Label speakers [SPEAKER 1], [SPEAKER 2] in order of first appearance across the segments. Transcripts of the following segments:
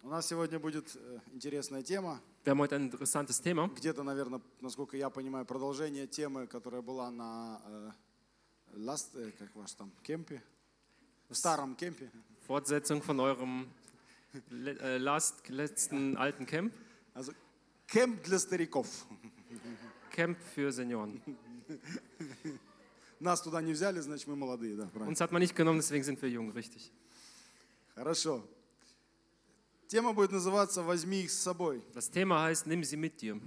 [SPEAKER 1] У нас сегодня будет интересная тема.
[SPEAKER 2] Wir haben heute ein interessantes Thema.
[SPEAKER 1] Где-то, наверное, насколько я понимаю, продолжение темы, которая была на как ваш там, кемпе? В старом кемпе.
[SPEAKER 2] Fortsetzung von eurem letzten alten Camp.
[SPEAKER 1] Also, Camp для стариков.
[SPEAKER 2] Camp für Senioren.
[SPEAKER 1] Нас туда не взяли, значит, мы молодые, да, правильно?
[SPEAKER 2] Uns hat man nicht genommen, deswegen sind wir jung, richtig.
[SPEAKER 1] Хорошо. Тема будет называться «Возьми их с собой».
[SPEAKER 2] Das Thema heißt, nimm sie mit dir.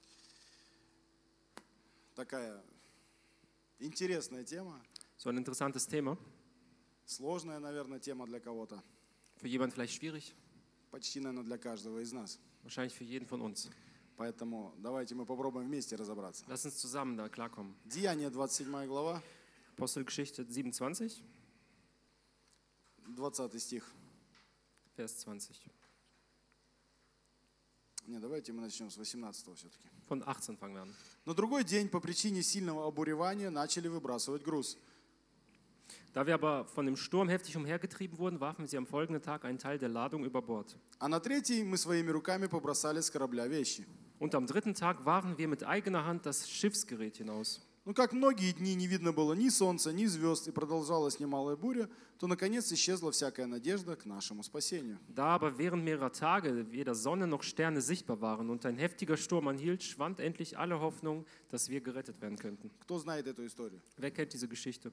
[SPEAKER 1] Такая интересная тема.
[SPEAKER 2] So ein interessantes Thema.
[SPEAKER 1] Сложная, наверное, тема для кого-то.
[SPEAKER 2] Für jemanden vielleicht schwierig.
[SPEAKER 1] Почти, наверное, для каждого из нас.
[SPEAKER 2] Wahrscheinlich für jeden von uns.
[SPEAKER 1] Поэтому давайте мы попробуем вместе разобраться.
[SPEAKER 2] Lass uns zusammen da klarkommen.
[SPEAKER 1] Деяния, 27 глава,
[SPEAKER 2] Apostelgeschichte 27,
[SPEAKER 1] 20 стих.
[SPEAKER 2] Vers 20.
[SPEAKER 1] Не, давайте мы начнем с 18 все-таки.
[SPEAKER 2] Von 18 fangen wir an.
[SPEAKER 1] На другой день по причине сильного обуревания начали выбрасывать груз.
[SPEAKER 2] Da wir aber von dem Sturm heftig umhergetrieben wurden, warfen sie am folgenden Tag einen Teil der Ladung über Bord.
[SPEAKER 1] А на третий мы своими руками побросали с корабля вещи.
[SPEAKER 2] Und am dritten Tag warfen wir mit eigener Hand das Schiffsgerät hinaus.
[SPEAKER 1] Но как многие дни не видно было ни солнца, ни звезд, и продолжалась немалая буря, то наконец исчезла всякая надежда к нашему спасению.
[SPEAKER 2] Da aber während mehrerer Tage weder Sonne noch Sterne sichtbar waren und ein heftiger Sturm anhielt, schwand endlich alle Hoffnung, dass wir gerettet werden könnten.
[SPEAKER 1] Кто знает эту историю?
[SPEAKER 2] Wer kennt diese Geschichte?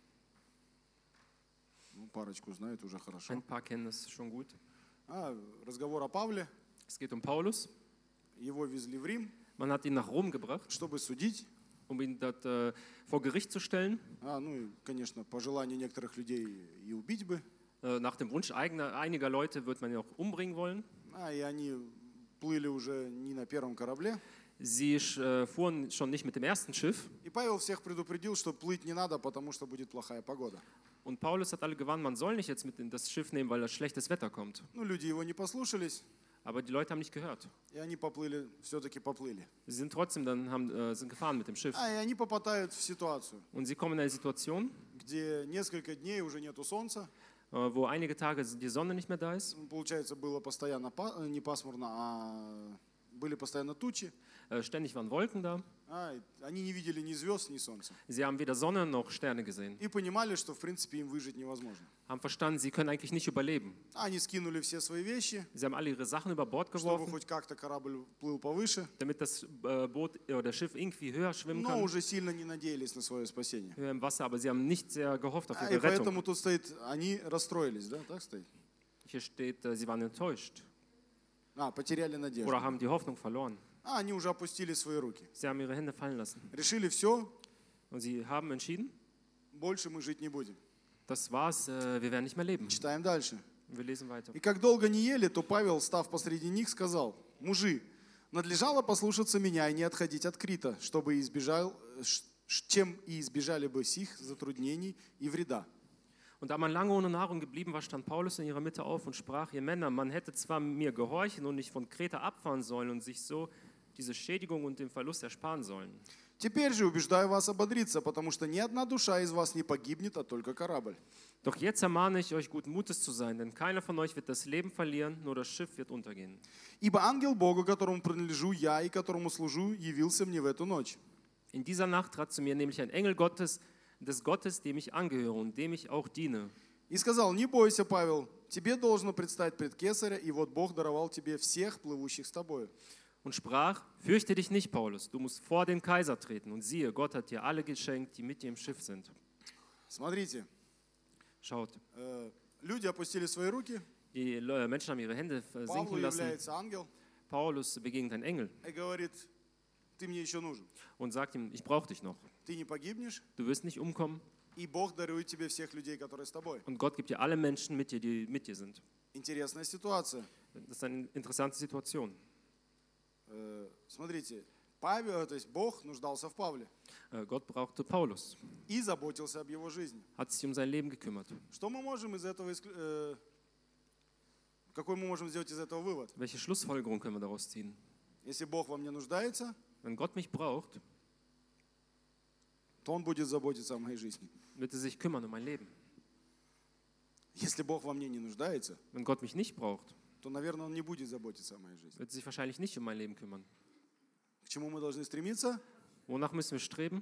[SPEAKER 1] Ну, парочку знает уже хорошо.
[SPEAKER 2] Ein paar kennen es schon gut.
[SPEAKER 1] Разговор о Павле.
[SPEAKER 2] Es geht um Paulus.
[SPEAKER 1] Его везли в Рим,
[SPEAKER 2] Man hat ihn nach Rom gebracht,
[SPEAKER 1] чтобы судить.
[SPEAKER 2] um ihn dort vor Gericht zu stellen.
[SPEAKER 1] Ну и, конечно, по желанию некоторых людей и убить бы.
[SPEAKER 2] Nach dem Wunsch einiger Leute wird man ihn auch umbringen wollen.
[SPEAKER 1] И они плыли уже не на первом корабле.
[SPEAKER 2] Sie fuhren schon nicht mit dem ersten Schiff.
[SPEAKER 1] И Павел всех предупредил, что плыть не надо, потому что будет плохая погода.
[SPEAKER 2] Und Paulus hat alle gewarnt, man soll nicht jetzt mit in das Schiff nehmen, weil da schlechtes Wetter kommt.
[SPEAKER 1] Ну, люди его не послушались,
[SPEAKER 2] Aber die Leute haben nicht gehört.
[SPEAKER 1] и они поплыли, все-таки поплыли.
[SPEAKER 2] Sie sind trotzdem sind gefahren mit dem Schiff.
[SPEAKER 1] И они попадают в ситуацию,
[SPEAKER 2] Und sie kommen in eine Situation,
[SPEAKER 1] где несколько дней уже нету солнца.
[SPEAKER 2] wo einige Tage die Sonne nicht mehr da ist.
[SPEAKER 1] Получается, было постоянно не пасмурно, а были постоянно тучи.
[SPEAKER 2] Ständig waren Wolken da.
[SPEAKER 1] Они не видели ни звезд, ни солнца.
[SPEAKER 2] Sie haben weder Sonne noch Sterne gesehen.
[SPEAKER 1] И понимали, что, в принципе, им выжить невозможно.
[SPEAKER 2] Haben verstanden, sie können eigentlich nicht überleben.
[SPEAKER 1] Они скинули все свои вещи,
[SPEAKER 2] Sie haben alle ihre Sachen über Bord
[SPEAKER 1] чтобы
[SPEAKER 2] geworfen,
[SPEAKER 1] хоть как-то корабль плыл повыше,
[SPEAKER 2] damit das Boot oder Schiff irgendwie höher schwimmen
[SPEAKER 1] но
[SPEAKER 2] kann.
[SPEAKER 1] уже сильно не надеялись на свое спасение.
[SPEAKER 2] Höher im Wasser, aber sie haben nicht sehr gehofft auf
[SPEAKER 1] И
[SPEAKER 2] ihre Rettung.
[SPEAKER 1] поэтому тут стоит, они расстроились, да, так стоит?
[SPEAKER 2] Hier steht, sie waren enttäuscht
[SPEAKER 1] Потеряли надежду.
[SPEAKER 2] oder haben die Hoffnung verloren.
[SPEAKER 1] Они уже опустили свои руки.
[SPEAKER 2] Sie haben ihre Hände fallen lassen.
[SPEAKER 1] Решили все,
[SPEAKER 2] Und sie haben entschieden,
[SPEAKER 1] больше мы жить не будем.
[SPEAKER 2] das war's, wir werden nicht mehr leben.
[SPEAKER 1] Читаем дальше.
[SPEAKER 2] Wir lesen weiter.
[SPEAKER 1] И как долго не ели, то Павел, став посреди них, сказал: мужи, надлежало послушаться меня и не отходить от Крита, чем и избежали бы сих затруднений и вреда.
[SPEAKER 2] Und da man lange ohne Nahrung geblieben war, stand Paulus in ihrer Mitte auf und sprach: Ihr Männer, man hätte zwar mir gehorchen und nicht von Kreta abfahren sollen und sich so diese Schädigung und den Verlust ersparen sollen.
[SPEAKER 1] Теперь же убеждаю вас ободриться, потому что ни одна душа из вас не погибнет, а только корабль.
[SPEAKER 2] Doch jetzt ermahne ich euch, guten Mutes zu sein, denn keiner von euch wird das Leben verlieren, nur das Schiff wird untergehen.
[SPEAKER 1] Ибо ангел Бога, которому принадлежу я и которому служу, явился мне в эту ночь.
[SPEAKER 2] In dieser Nacht trat zu mir nämlich ein Engel Gottes, des Gottes, dem ich angehöre und dem ich auch diene.
[SPEAKER 1] И сказал: не бойся, Павел, тебе должно предстать пред Кесаря, и вот Бог даровал тебе всех плывущих с тобою.
[SPEAKER 2] Und sprach: Fürchte dich nicht, Paulus, du musst vor den Kaiser treten. Und siehe, Gott hat dir alle geschenkt, die mit dir im Schiff sind.
[SPEAKER 1] Смотрите,
[SPEAKER 2] Schaut,
[SPEAKER 1] люди опустили свои руки,
[SPEAKER 2] die Menschen haben ihre Hände
[SPEAKER 1] Павлу
[SPEAKER 2] sinken lassen.
[SPEAKER 1] является ангел
[SPEAKER 2] Paulus begegnet ein Engel
[SPEAKER 1] и говорит: ты мне еще нужен,
[SPEAKER 2] und sagt ihm: Ich brauche dich noch.
[SPEAKER 1] ты не погибнешь,
[SPEAKER 2] Du wirst nicht umkommen.
[SPEAKER 1] и Бог дарует тебе всех людей, которые с тобой.
[SPEAKER 2] Und Gott gibt dir alle Menschen mit dir, die mit dir sind.
[SPEAKER 1] Интересная ситуация.
[SPEAKER 2] Das ist eine interessante Situation.
[SPEAKER 1] Смотрите, Павел, то есть Бог нуждался в Павле
[SPEAKER 2] Gott brauchte Paulus,
[SPEAKER 1] и заботился об его жизни.
[SPEAKER 2] hat sich um sein Leben gekümmert.
[SPEAKER 1] Что мы можем из этого, какой мы можем сделать из этого вывод?
[SPEAKER 2] Welche Schlussfolgerung können wir daraus ziehen?
[SPEAKER 1] Если Бог во мне нуждается,
[SPEAKER 2] Wenn Gott mich braucht,
[SPEAKER 1] то Он будет заботиться о моей жизни.
[SPEAKER 2] wird er sich kümmern um mein Leben.
[SPEAKER 1] Если Бог во мне не нуждается,
[SPEAKER 2] Wenn Gott mich nicht braucht,
[SPEAKER 1] то, наверное, он не будет заботиться о моей жизни.
[SPEAKER 2] wird sich wahrscheinlich nicht um mein Leben kümmern.
[SPEAKER 1] К чему мы должны стремиться?
[SPEAKER 2] Wonach müssen wir streben?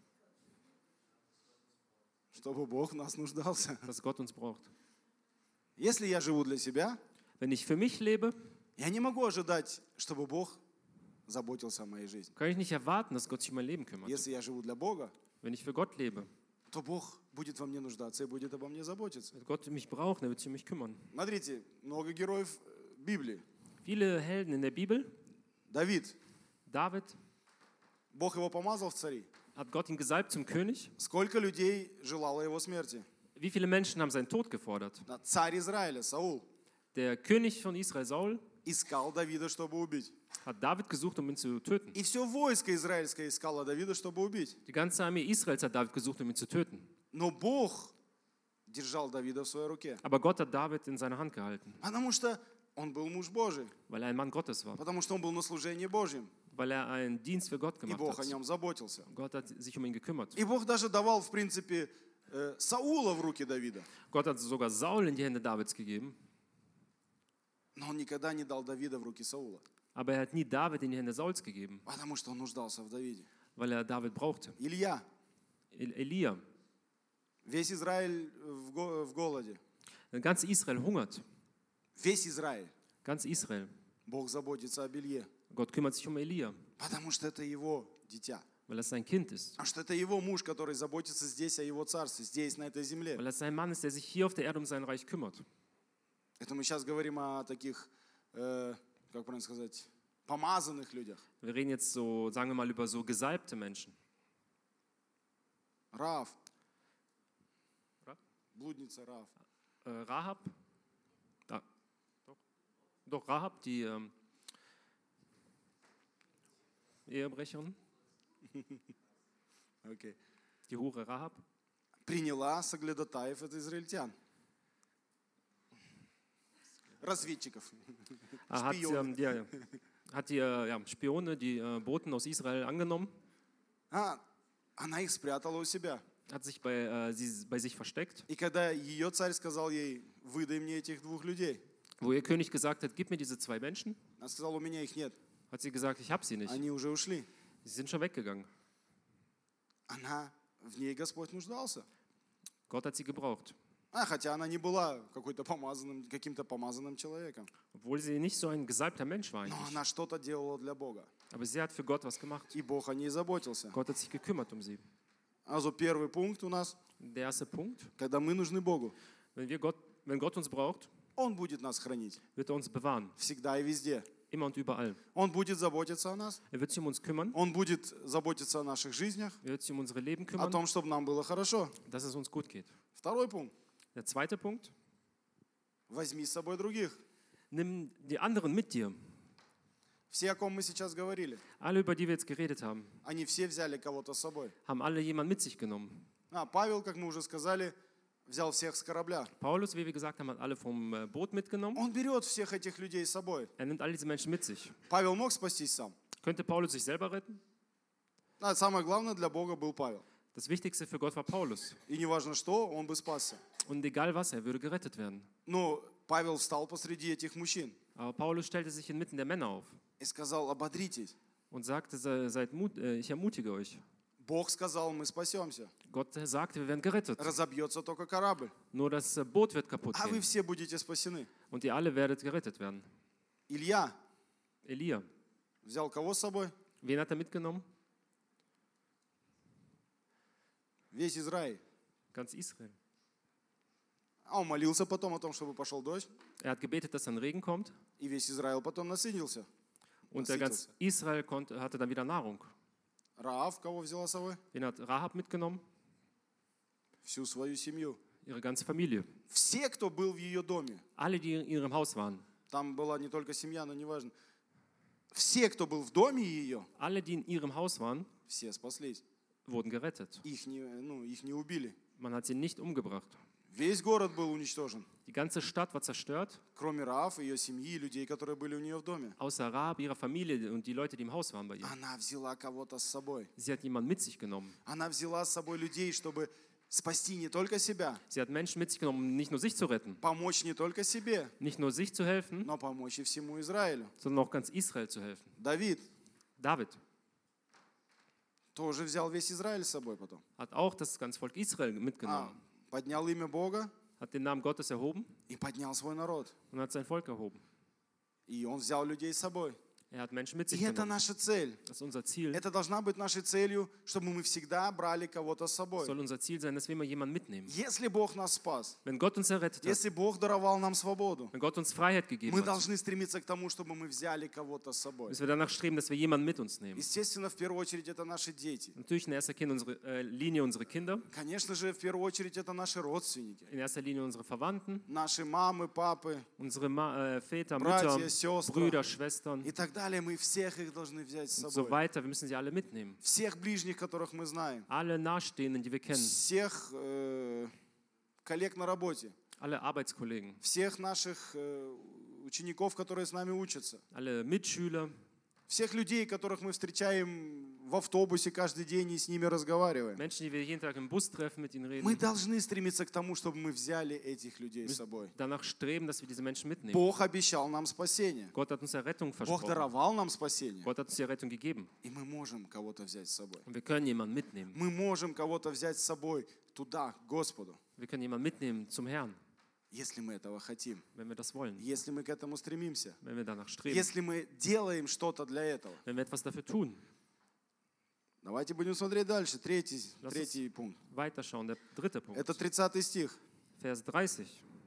[SPEAKER 1] Чтобы Бог в нас нуждался.
[SPEAKER 2] Dass Gott uns braucht.
[SPEAKER 1] Если я живу для себя,
[SPEAKER 2] Wenn ich für mich lebe,
[SPEAKER 1] я не могу ожидать, чтобы Бог заботился о моей жизни.
[SPEAKER 2] kann ich nicht erwarten, dass Gott sich um mein Leben kümmert.
[SPEAKER 1] Если я живу для Бога,
[SPEAKER 2] Wenn ich für Gott lebe,
[SPEAKER 1] то Бог будет во мне нуждаться и будет обо мне заботиться.
[SPEAKER 2] wird Gott mich brauchen, er wird sich um mich kümmern.
[SPEAKER 1] Смотрите, много героев Библии.
[SPEAKER 2] Viele Helden in der Bibel,
[SPEAKER 1] Давид,
[SPEAKER 2] David,
[SPEAKER 1] Бог его помазал в цари.
[SPEAKER 2] hat Gott ihn gesalbt zum König.
[SPEAKER 1] Сколько людей желало его смерти?
[SPEAKER 2] Wie viele Menschen haben seinen Tod gefordert?
[SPEAKER 1] Царь Израиля, Саул,
[SPEAKER 2] Der König von Israel, Saul,
[SPEAKER 1] искал Давида, чтобы убить.
[SPEAKER 2] hat David gesucht, um ihn zu töten.
[SPEAKER 1] И все войско израильское искало Давида, чтобы убить.
[SPEAKER 2] Die ganze Armee Israels hat David gesucht, um ihn zu töten.
[SPEAKER 1] Но Бог держал Давида в своей руке.
[SPEAKER 2] Aber Gott hat David in seiner Hand gehalten,
[SPEAKER 1] Потому что он был муж Божий.
[SPEAKER 2] weil er ein Mann Gottes war,
[SPEAKER 1] Потому что он был на служении Божьем.
[SPEAKER 2] weil er einen Dienst für Gott
[SPEAKER 1] И
[SPEAKER 2] gemacht
[SPEAKER 1] Бог о
[SPEAKER 2] hat.
[SPEAKER 1] нем заботился.
[SPEAKER 2] Gott hat sich um ihn gekümmert.
[SPEAKER 1] И Бог даже давал, в принципе, Саула в руки Давида.
[SPEAKER 2] Gott hat sogar Saul in die Hände Davids gegeben,
[SPEAKER 1] Но он никогда не дал Давида в руки Саула.
[SPEAKER 2] aber er hat nie David in die Hände Sauls gegeben,
[SPEAKER 1] Потому что он нуждался в Давиде.
[SPEAKER 2] weil er David brauchte.
[SPEAKER 1] Илья.
[SPEAKER 2] Elia,
[SPEAKER 1] Весь Израиль в голоде.
[SPEAKER 2] ganz Israel hungert,
[SPEAKER 1] Весь Израиль.
[SPEAKER 2] ganz Israel.
[SPEAKER 1] Бог заботится об Илье.
[SPEAKER 2] Gott kümmert sich um Elia,
[SPEAKER 1] Потому что это его дитя.
[SPEAKER 2] weil er sein Kind ist,
[SPEAKER 1] Потому что это его муж, который заботится здесь о его царстве, здесь, на этой земле.
[SPEAKER 2] weil er sein Mann ist, der sich hier auf der Erde um sein Reich kümmert.
[SPEAKER 1] Это мы сейчас говорим о таких, как правильно сказать, помазанных людях.
[SPEAKER 2] Wir reden jetzt so, sagen wir mal, über so gesalbte Menschen.
[SPEAKER 1] Раав.
[SPEAKER 2] Ra-
[SPEAKER 1] Блудница Раав.
[SPEAKER 2] Rahab, doch Rahab, die Ehebrecherin,
[SPEAKER 1] Окей.
[SPEAKER 2] die Hure Rahab,
[SPEAKER 1] Приняла соглядатаев от израильтян. Разведчиков.
[SPEAKER 2] hat,
[SPEAKER 1] Spione.
[SPEAKER 2] hat die Spione, die Boten aus Israel angenommen,
[SPEAKER 1] Она их спрятала у себя.
[SPEAKER 2] hat sich bei sich versteckt,
[SPEAKER 1] И когда ее царь сказал ей, выдай мне этих двух людей,
[SPEAKER 2] wo ihr König gesagt hat, gib mir diese zwei Menschen,
[SPEAKER 1] она сказала, у меня их нет,
[SPEAKER 2] hat sie gesagt, ich habe sie nicht,
[SPEAKER 1] они уже ушли.
[SPEAKER 2] sie sind schon weggegangen.
[SPEAKER 1] В ней Господь нуждался.
[SPEAKER 2] Gott hat sie gebraucht,
[SPEAKER 1] Хотя она не была каким-то помазанным человеком.
[SPEAKER 2] obwohl sie nicht so ein gesalbter Mensch war
[SPEAKER 1] Но
[SPEAKER 2] eigentlich.
[SPEAKER 1] она что-то делала для Бога.
[SPEAKER 2] Aber sie hat für Gott was gemacht.
[SPEAKER 1] И Бог о ней заботился.
[SPEAKER 2] Gott hat sich gekümmert um sie.
[SPEAKER 1] Also первый пункт у нас,
[SPEAKER 2] Der erste Punkt,
[SPEAKER 1] когда мы нужны Богу,
[SPEAKER 2] wenn Gott uns braucht,
[SPEAKER 1] Он будет нас хранить.
[SPEAKER 2] wird er uns bewahren,
[SPEAKER 1] Всегда и везде.
[SPEAKER 2] immer und überall.
[SPEAKER 1] Он будет заботиться о нас.
[SPEAKER 2] Er wird sich um uns kümmern,
[SPEAKER 1] Он будет заботиться о наших жизнях,
[SPEAKER 2] er wird sich um unsere Leben
[SPEAKER 1] о
[SPEAKER 2] kümmern,
[SPEAKER 1] том, чтобы нам было хорошо.
[SPEAKER 2] dass es uns gut geht.
[SPEAKER 1] Второй пунkt.
[SPEAKER 2] Der zweite Punkt,
[SPEAKER 1] Возьми с собой других.
[SPEAKER 2] nimm die anderen mit dir.
[SPEAKER 1] Все, о ком мы сейчас говорили,
[SPEAKER 2] Alle, über die wir jetzt geredet haben,
[SPEAKER 1] они все взяли кого-то с собой.
[SPEAKER 2] haben alle jemanden mit sich genommen.
[SPEAKER 1] Павел, как мы уже сказали, взял всех с корабля.
[SPEAKER 2] Paulus, wie wir gesagt haben, hat alle vom Boot mitgenommen.
[SPEAKER 1] Он берет всех этих людей с собой.
[SPEAKER 2] Er nimmt all diese Menschen mit sich.
[SPEAKER 1] Павел мог спастись сам.
[SPEAKER 2] Könnte Paulus sich selber retten?
[SPEAKER 1] Самое главное для Бога был Павел.
[SPEAKER 2] Das Wichtigste für Gott war Paulus.
[SPEAKER 1] И неважно что, он бы спасся.
[SPEAKER 2] Und egal was, er würde gerettet werden.
[SPEAKER 1] Но Павел встал посреди этих мужчин
[SPEAKER 2] Aber Paulus stellte sich inmitten der Männer auf
[SPEAKER 1] и сказал, ободритесь.
[SPEAKER 2] und sagte, ich ermutige euch.
[SPEAKER 1] Бог сказал, мы спасемся.
[SPEAKER 2] Gott sagte, wir werden gerettet.
[SPEAKER 1] Разобьется только корабль.
[SPEAKER 2] Nur das Boot wird kaputt
[SPEAKER 1] А вы
[SPEAKER 2] gehen.
[SPEAKER 1] все будете спасены.
[SPEAKER 2] Und ihr alle werdet gerettet werden.
[SPEAKER 1] Илья
[SPEAKER 2] Elia,
[SPEAKER 1] взял кого с собой?
[SPEAKER 2] wen hat er mitgenommen?
[SPEAKER 1] Весь Израиль.
[SPEAKER 2] Ganz Israel.
[SPEAKER 1] Он молился потом о том, чтобы пошел дождь.
[SPEAKER 2] Er hat gebetet, dass dann Regen kommt.
[SPEAKER 1] И весь Израиль потом насытился.
[SPEAKER 2] Und der ganz Israel hatte dann wieder Nahrung.
[SPEAKER 1] Раав кого взяла с собой?
[SPEAKER 2] Wen hat Rahab mitgenommen?
[SPEAKER 1] Всю свою семью.
[SPEAKER 2] Ihre ganze Familie.
[SPEAKER 1] Все, кто был в ее доме.
[SPEAKER 2] Alle, die in ihrem Haus waren.
[SPEAKER 1] Там была не только семья, но неважно. Все, кто был в доме ее,
[SPEAKER 2] Alle, die in ihrem Haus waren,
[SPEAKER 1] все спаслись.
[SPEAKER 2] wurden gerettet.
[SPEAKER 1] Их не убили.
[SPEAKER 2] Man hat sie nicht umgebracht.
[SPEAKER 1] Весь город был уничтожен.
[SPEAKER 2] Die ganze Stadt war zerstört,
[SPEAKER 1] Кроме Раав, ее семьи и людей, которые были у нее в доме.
[SPEAKER 2] außer Rahab, ihrer Familie und die Leute, die im Haus waren bei ihr.
[SPEAKER 1] Она взяла кого-то с собой.
[SPEAKER 2] Sie hat jemanden mit sich genommen.
[SPEAKER 1] Она взяла с собой людей, чтобы спасти не только себя,
[SPEAKER 2] Sie hat Menschen mit sich genommen, um nicht nur sich zu retten,
[SPEAKER 1] помочь не только себе,
[SPEAKER 2] nicht nur sich zu helfen,
[SPEAKER 1] но помочь и всему Израилю.
[SPEAKER 2] sondern auch ganz Israel zu helfen.
[SPEAKER 1] Давид
[SPEAKER 2] David
[SPEAKER 1] тоже взял весь Израиль с собой потом.
[SPEAKER 2] hat auch das ganze Volk Israel mitgenommen,
[SPEAKER 1] Поднял имя Бога
[SPEAKER 2] hat den Namen Gottes erhoben
[SPEAKER 1] и поднял свой народ.
[SPEAKER 2] und hat sein Volk erhoben.
[SPEAKER 1] И он взял людей с собой.
[SPEAKER 2] Er hat Menschen mit sich
[SPEAKER 1] И это
[SPEAKER 2] genommen.
[SPEAKER 1] наша цель.
[SPEAKER 2] Das ist unser Ziel.
[SPEAKER 1] Это должна быть нашей целью, чтобы мы всегда брали кого-то с собой.
[SPEAKER 2] Soll unser Ziel sein, dass wir immer jemanden mitnehmen.
[SPEAKER 1] Если Бог нас спас,
[SPEAKER 2] Wenn Gott uns errettet hat,
[SPEAKER 1] если Бог даровал нам свободу,
[SPEAKER 2] wenn Gott uns Freiheit gegeben
[SPEAKER 1] мы
[SPEAKER 2] hat,
[SPEAKER 1] должны стремиться к тому, чтобы мы взяли кого-то с собой.
[SPEAKER 2] müssen wir danach streben, dass wir jemanden mit uns nehmen.
[SPEAKER 1] Естественно, в первую очередь это наши дети.
[SPEAKER 2] Natürlich in erster Linie unsere Kinder,
[SPEAKER 1] Конечно же, в первую очередь это наши родственники.
[SPEAKER 2] in erster Linie unsere Verwandten,
[SPEAKER 1] Наши мамы, папы
[SPEAKER 2] unsere Väter,
[SPEAKER 1] Братья,
[SPEAKER 2] Mütter,
[SPEAKER 1] Сестры.
[SPEAKER 2] Brüder, Schwestern
[SPEAKER 1] и так далее. Мы всех их должны взять с
[SPEAKER 2] und so
[SPEAKER 1] собой.
[SPEAKER 2] weiter. Wir müssen sie alle mitnehmen.
[SPEAKER 1] Всех ближних, которых мы знаем.
[SPEAKER 2] Alle Nahestehenden, die wir kennen,
[SPEAKER 1] Всех коллег на работе.
[SPEAKER 2] alle Arbeitskollegen,
[SPEAKER 1] Всех наших учеников, которые с нами учатся.
[SPEAKER 2] alle Mitschüler,
[SPEAKER 1] Всех людей, которых мы встречаем в автобусе каждый день и с ними разговариваем.
[SPEAKER 2] Menschen, die wir jeden Tag im Bus treffen, mit ihnen
[SPEAKER 1] Мы
[SPEAKER 2] reden.
[SPEAKER 1] должны стремиться к тому, чтобы мы взяли этих людей с собой.
[SPEAKER 2] Danach streben, dass wir diese Menschen mitnehmen.
[SPEAKER 1] Бог обещал нам спасение.
[SPEAKER 2] Gott hat uns Errettung
[SPEAKER 1] Бог
[SPEAKER 2] versprochen.
[SPEAKER 1] даровал нам спасение.
[SPEAKER 2] Gott hat uns die Errettung gegeben.
[SPEAKER 1] И мы можем кого-то взять с собой.
[SPEAKER 2] Und wir können jemanden mitnehmen.
[SPEAKER 1] Мы можем кого-то взять с собой туда, к Господу,
[SPEAKER 2] Wir können jemanden mitnehmen zum Herrn,
[SPEAKER 1] если мы этого хотим,
[SPEAKER 2] wenn wir das wollen,
[SPEAKER 1] если мы к этому стремимся,
[SPEAKER 2] wenn wir danach streben,
[SPEAKER 1] если мы делаем что-то для этого.
[SPEAKER 2] wenn wir etwas dafür tun.
[SPEAKER 1] Давайте будем смотреть дальше. Третий пункт.
[SPEAKER 2] Weiterschauen, der dritte Punkt,
[SPEAKER 1] Это 30 стих.
[SPEAKER 2] Vers 30.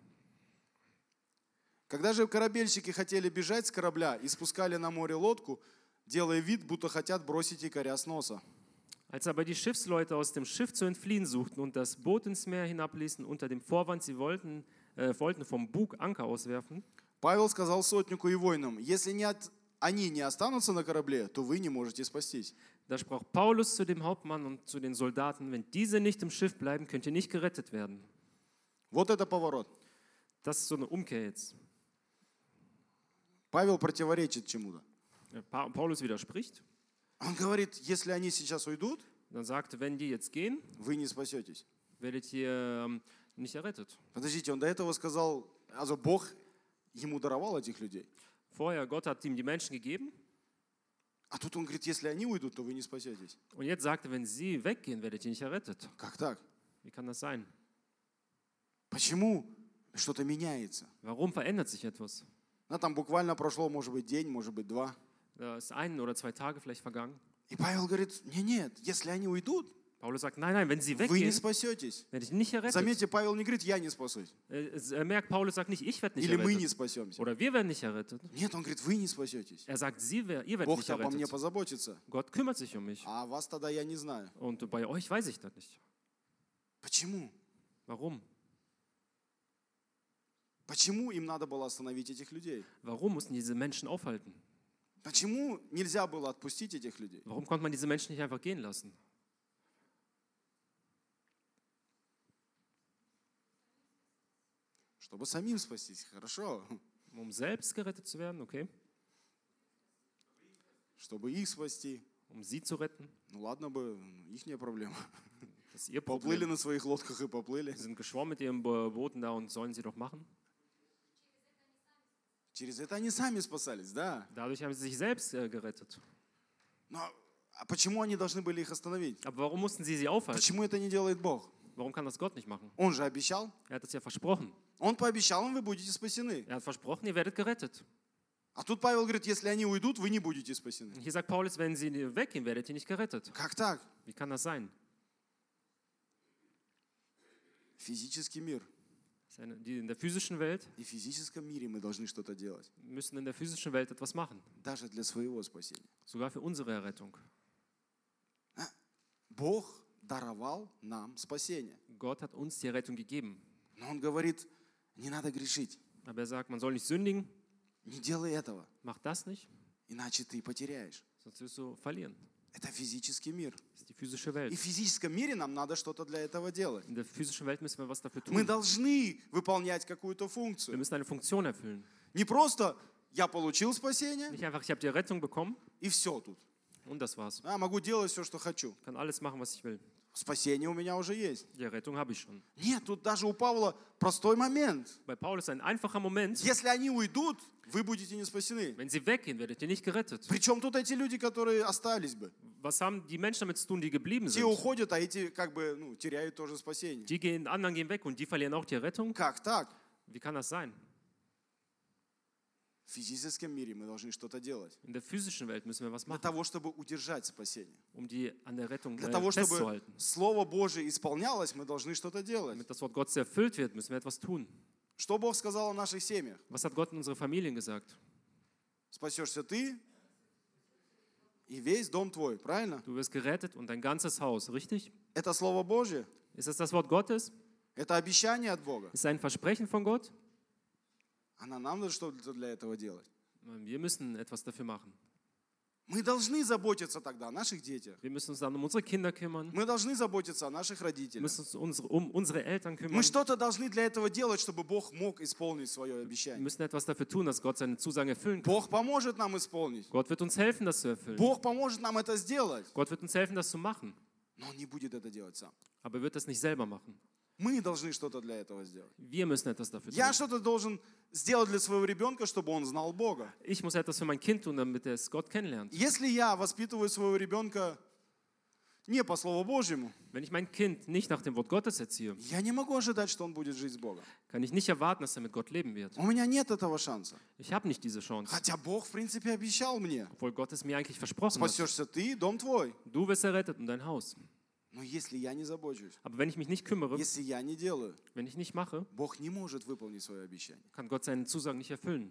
[SPEAKER 1] Когда же корабельщики хотели бежать с корабля и спускали на море лодку, делая вид, будто хотят бросить якоря с носа.
[SPEAKER 2] Als aber die Schiffsleute aus dem Schiff zu entfliehen suchten und das Boot ins Meer hinabließen unter dem Vorwand, sie wollten vom Bug Anker auswerfen,
[SPEAKER 1] Павел сказал сотнику и воинам: если они не останутся на корабле, то вы не можете спастись.
[SPEAKER 2] da sprach Paulus zu dem Hauptmann und zu den Soldaten, wenn diese nicht im Schiff bleiben, könnt ihr nicht gerettet werden.
[SPEAKER 1] Вот это поворот.
[SPEAKER 2] Das ist so eine Umkehr jetzt.
[SPEAKER 1] Павел противоречит чему-то.
[SPEAKER 2] Paulus widerspricht.
[SPEAKER 1] Он говорит, если они сейчас уйдут,
[SPEAKER 2] Dann sagte, wenn die jetzt gehen,
[SPEAKER 1] вы не спасетесь.
[SPEAKER 2] werdet ihr nicht errettet.
[SPEAKER 1] Подождите, он до этого сказал, also Бог ему даровал этих людей.
[SPEAKER 2] Vorher, Gott hat ihm die Menschen gegeben.
[SPEAKER 1] А тут он говорит, если они уйдут, то вы не спасетесь.
[SPEAKER 2] Und jetzt sagte, wenn sie weggehen, werdet ihr nicht errettet.
[SPEAKER 1] Как так?
[SPEAKER 2] Wie kann das sein?
[SPEAKER 1] Почему что-то меняется?
[SPEAKER 2] Warum verändert sich etwas?
[SPEAKER 1] Там буквально прошло, может быть, день, может быть, 2.
[SPEAKER 2] Da ist 1 oder 2 Tage vielleicht vergangen.
[SPEAKER 1] И Павел говорит, нет, если они уйдут,
[SPEAKER 2] Paulus sagt, nein, wenn sie
[SPEAKER 1] вы не
[SPEAKER 2] weggehen,
[SPEAKER 1] спасетесь.
[SPEAKER 2] werde ich nicht errettet.
[SPEAKER 1] Заметьте, Павел не говорит, я не спасусь.
[SPEAKER 2] Merkt, Paulus sagt nicht, ich werde nicht
[SPEAKER 1] Или мы не
[SPEAKER 2] errettet.
[SPEAKER 1] спасемся.
[SPEAKER 2] Oder wir werden nicht errettet.
[SPEAKER 1] Нет, он говорит, вы не спасетесь.
[SPEAKER 2] Er sagt, ihr werdet
[SPEAKER 1] Бог
[SPEAKER 2] nicht
[SPEAKER 1] обо мне
[SPEAKER 2] errettet.
[SPEAKER 1] позаботится.
[SPEAKER 2] Gott kümmert sich um mich.
[SPEAKER 1] А вас тогда я не знаю.
[SPEAKER 2] Und bei euch weiß ich das nicht.
[SPEAKER 1] Почему?
[SPEAKER 2] Warum?
[SPEAKER 1] Почему им надо было остановить этих людей?
[SPEAKER 2] Warum mussten diese Menschen aufhalten?
[SPEAKER 1] Почему нельзя было отпустить этих людей?
[SPEAKER 2] Warum konnte man diese Menschen nicht einfach gehen lassen?
[SPEAKER 1] Чтобы самим спастись. Хорошо.
[SPEAKER 2] Um selbst gerettet zu werden, okay?
[SPEAKER 1] Чтобы их спасти.
[SPEAKER 2] Um sie zu retten.
[SPEAKER 1] Ну ладно бы, ихняя проблема.
[SPEAKER 2] Das ist ihr
[SPEAKER 1] Поплыли
[SPEAKER 2] Problem.
[SPEAKER 1] на своих лодках и поплыли.
[SPEAKER 2] Sie sind geschwommen mit ihren Booten da und sollen sie doch machen.
[SPEAKER 1] Через это они сами спасались, да.
[SPEAKER 2] Dadurch haben sie sich selbst gerettet.
[SPEAKER 1] Но а почему они должны были их остановить?
[SPEAKER 2] Aber warum mussten sie aufhalten?
[SPEAKER 1] Почему это не делает Бог?
[SPEAKER 2] Warum kann das Gott nicht machen?
[SPEAKER 1] Он же обещал.
[SPEAKER 2] Er hat es ja versprochen.
[SPEAKER 1] Он пообещал им, вы будете спасены.
[SPEAKER 2] Er hat versprochen, ihr werdet gerettet.
[SPEAKER 1] А тут Павел говорит, если они уйдут, вы не будете спасены.
[SPEAKER 2] Hier sagt Paulus, wenn sie weggehen, werdet ihr nicht gerettet.
[SPEAKER 1] Как так?
[SPEAKER 2] Wie kann das sein?
[SPEAKER 1] Физический мир.
[SPEAKER 2] Die in der physischen Welt
[SPEAKER 1] И в физическом мире мы должны что-то делать.
[SPEAKER 2] müssen in der physischen Welt etwas machen.
[SPEAKER 1] Даже для своего спасения.
[SPEAKER 2] Sogar für unsere Errettung.
[SPEAKER 1] Бог даровал нам спасение.
[SPEAKER 2] Gott hat uns die Errettung gegeben.
[SPEAKER 1] Но Он говорит, не надо грешить.
[SPEAKER 2] Aber er sagt, man soll nicht sündigen.
[SPEAKER 1] Не делай этого,
[SPEAKER 2] Mach das nicht,
[SPEAKER 1] иначе ты потеряешь.
[SPEAKER 2] sonst wirst du verlieren.
[SPEAKER 1] Это физический мир.
[SPEAKER 2] Das ist die physische
[SPEAKER 1] И
[SPEAKER 2] Welt.
[SPEAKER 1] в физическом мире нам надо что-то для этого делать.
[SPEAKER 2] In der physischen Welt müssen wir was dafür
[SPEAKER 1] Мы
[SPEAKER 2] tun.
[SPEAKER 1] должны выполнять какую-то
[SPEAKER 2] Wir
[SPEAKER 1] функцию.
[SPEAKER 2] müssen eine Funktion erfüllen.
[SPEAKER 1] Не просто я получил спасение
[SPEAKER 2] Nicht einfach, ich habe die Rettung bekommen
[SPEAKER 1] и все тут.
[SPEAKER 2] und das war's.
[SPEAKER 1] Могу делать все, что хочу.
[SPEAKER 2] Ich kann alles machen, was ich will.
[SPEAKER 1] Спасение у меня уже есть.
[SPEAKER 2] Die Rettung habe ich schon.
[SPEAKER 1] Нет, тут даже у Павла простой момент.
[SPEAKER 2] Bei Paulus ein einfacher Moment.
[SPEAKER 1] Если они уйдут, вы будете не спасены.
[SPEAKER 2] Wenn sie weggehen, werdet ihr nicht gerettet.
[SPEAKER 1] Причем тут эти люди, которые остались бы.
[SPEAKER 2] Was haben die Menschen damit zu tun, die geblieben
[SPEAKER 1] Те
[SPEAKER 2] sind?
[SPEAKER 1] уходят, а эти как бы теряют тоже спасение.
[SPEAKER 2] Die gehen, anderen gehen weg und die verlieren auch die Rettung?
[SPEAKER 1] Как так?
[SPEAKER 2] Wie kann das sein?
[SPEAKER 1] В физическом мире мы должны что-то делать.
[SPEAKER 2] In der physischen Welt müssen wir was
[SPEAKER 1] Для
[SPEAKER 2] machen,
[SPEAKER 1] того, чтобы удержать спасение.
[SPEAKER 2] um die an der Rettung
[SPEAKER 1] Для того, чтобы
[SPEAKER 2] festzuhalten.
[SPEAKER 1] Слово Божие исполнялось, мы должны что-то делать.
[SPEAKER 2] Damit das Wort Gottes erfüllt wird, müssen wir etwas tun.
[SPEAKER 1] Что Бог сказал о наших семьях?
[SPEAKER 2] Was hat Gott in unsere Familien gesagt?
[SPEAKER 1] Спасешься ты и весь дом твой, правильно?
[SPEAKER 2] Du wirst gerettet und dein ganzes Haus, richtig?
[SPEAKER 1] Это Слово Божье,
[SPEAKER 2] Ist das Wort Gottes?
[SPEAKER 1] это обещание от Бога.
[SPEAKER 2] Ist es ein Versprechen von Gott?
[SPEAKER 1] А нам надо что-то для этого делать.
[SPEAKER 2] Wir müssen etwas dafür machen.
[SPEAKER 1] Мы должны заботиться тогда о наших детях.
[SPEAKER 2] Wir müssen uns dann um unsere Kinder kümmern.
[SPEAKER 1] Мы должны заботиться о наших
[SPEAKER 2] Wir
[SPEAKER 1] родителях.
[SPEAKER 2] müssen uns um unsere Eltern kümmern.
[SPEAKER 1] Мы что-то должны для этого делать, чтобы Бог мог исполнить свое
[SPEAKER 2] Wir
[SPEAKER 1] обещание.
[SPEAKER 2] müssen etwas dafür tun, dass Gott seine Zusagen erfüllen kann.
[SPEAKER 1] Бог поможет нам исполнить.
[SPEAKER 2] Gott wird uns helfen, das zu erfüllen.
[SPEAKER 1] Бог поможет нам это сделать.
[SPEAKER 2] Gott wird uns helfen, das zu machen.
[SPEAKER 1] Но Он не будет это делать сам.
[SPEAKER 2] Aber er wird das nicht selber machen.
[SPEAKER 1] Мы должны что-то для этого сделать.
[SPEAKER 2] Wir müssen etwas dafür
[SPEAKER 1] Я
[SPEAKER 2] tun.
[SPEAKER 1] что-то должен сделать для своего ребенка, чтобы он знал Бога.
[SPEAKER 2] Ich muss etwas für mein Kind tun, damit er es Gott kennenlernt.
[SPEAKER 1] Если я воспитываю своего ребенка не по Слову Божьему,
[SPEAKER 2] Wenn ich mein Kind nicht nach dem Wort Gottes erziehe,
[SPEAKER 1] я не могу ожидать, что он будет жить с Богом.
[SPEAKER 2] kann ich nicht erwarten, dass er mit Gott leben wird.
[SPEAKER 1] У меня нет этого шанса.
[SPEAKER 2] Ich habe nicht diese Chance,
[SPEAKER 1] Хотя Бог, в принципе, обещал мне.
[SPEAKER 2] obwohl Gott es mir eigentlich versprochen hat.
[SPEAKER 1] Спасешься ты, дом твой.
[SPEAKER 2] Du wirst errettet und dein Haus.
[SPEAKER 1] Но если я не забочусь,
[SPEAKER 2] Aber wenn ich mich nicht kümmere,
[SPEAKER 1] если я не делаю,
[SPEAKER 2] wenn ich nicht mache,
[SPEAKER 1] Бог не может выполнить свое обещание.
[SPEAKER 2] kann Gott seine Zusagen nicht erfüllen.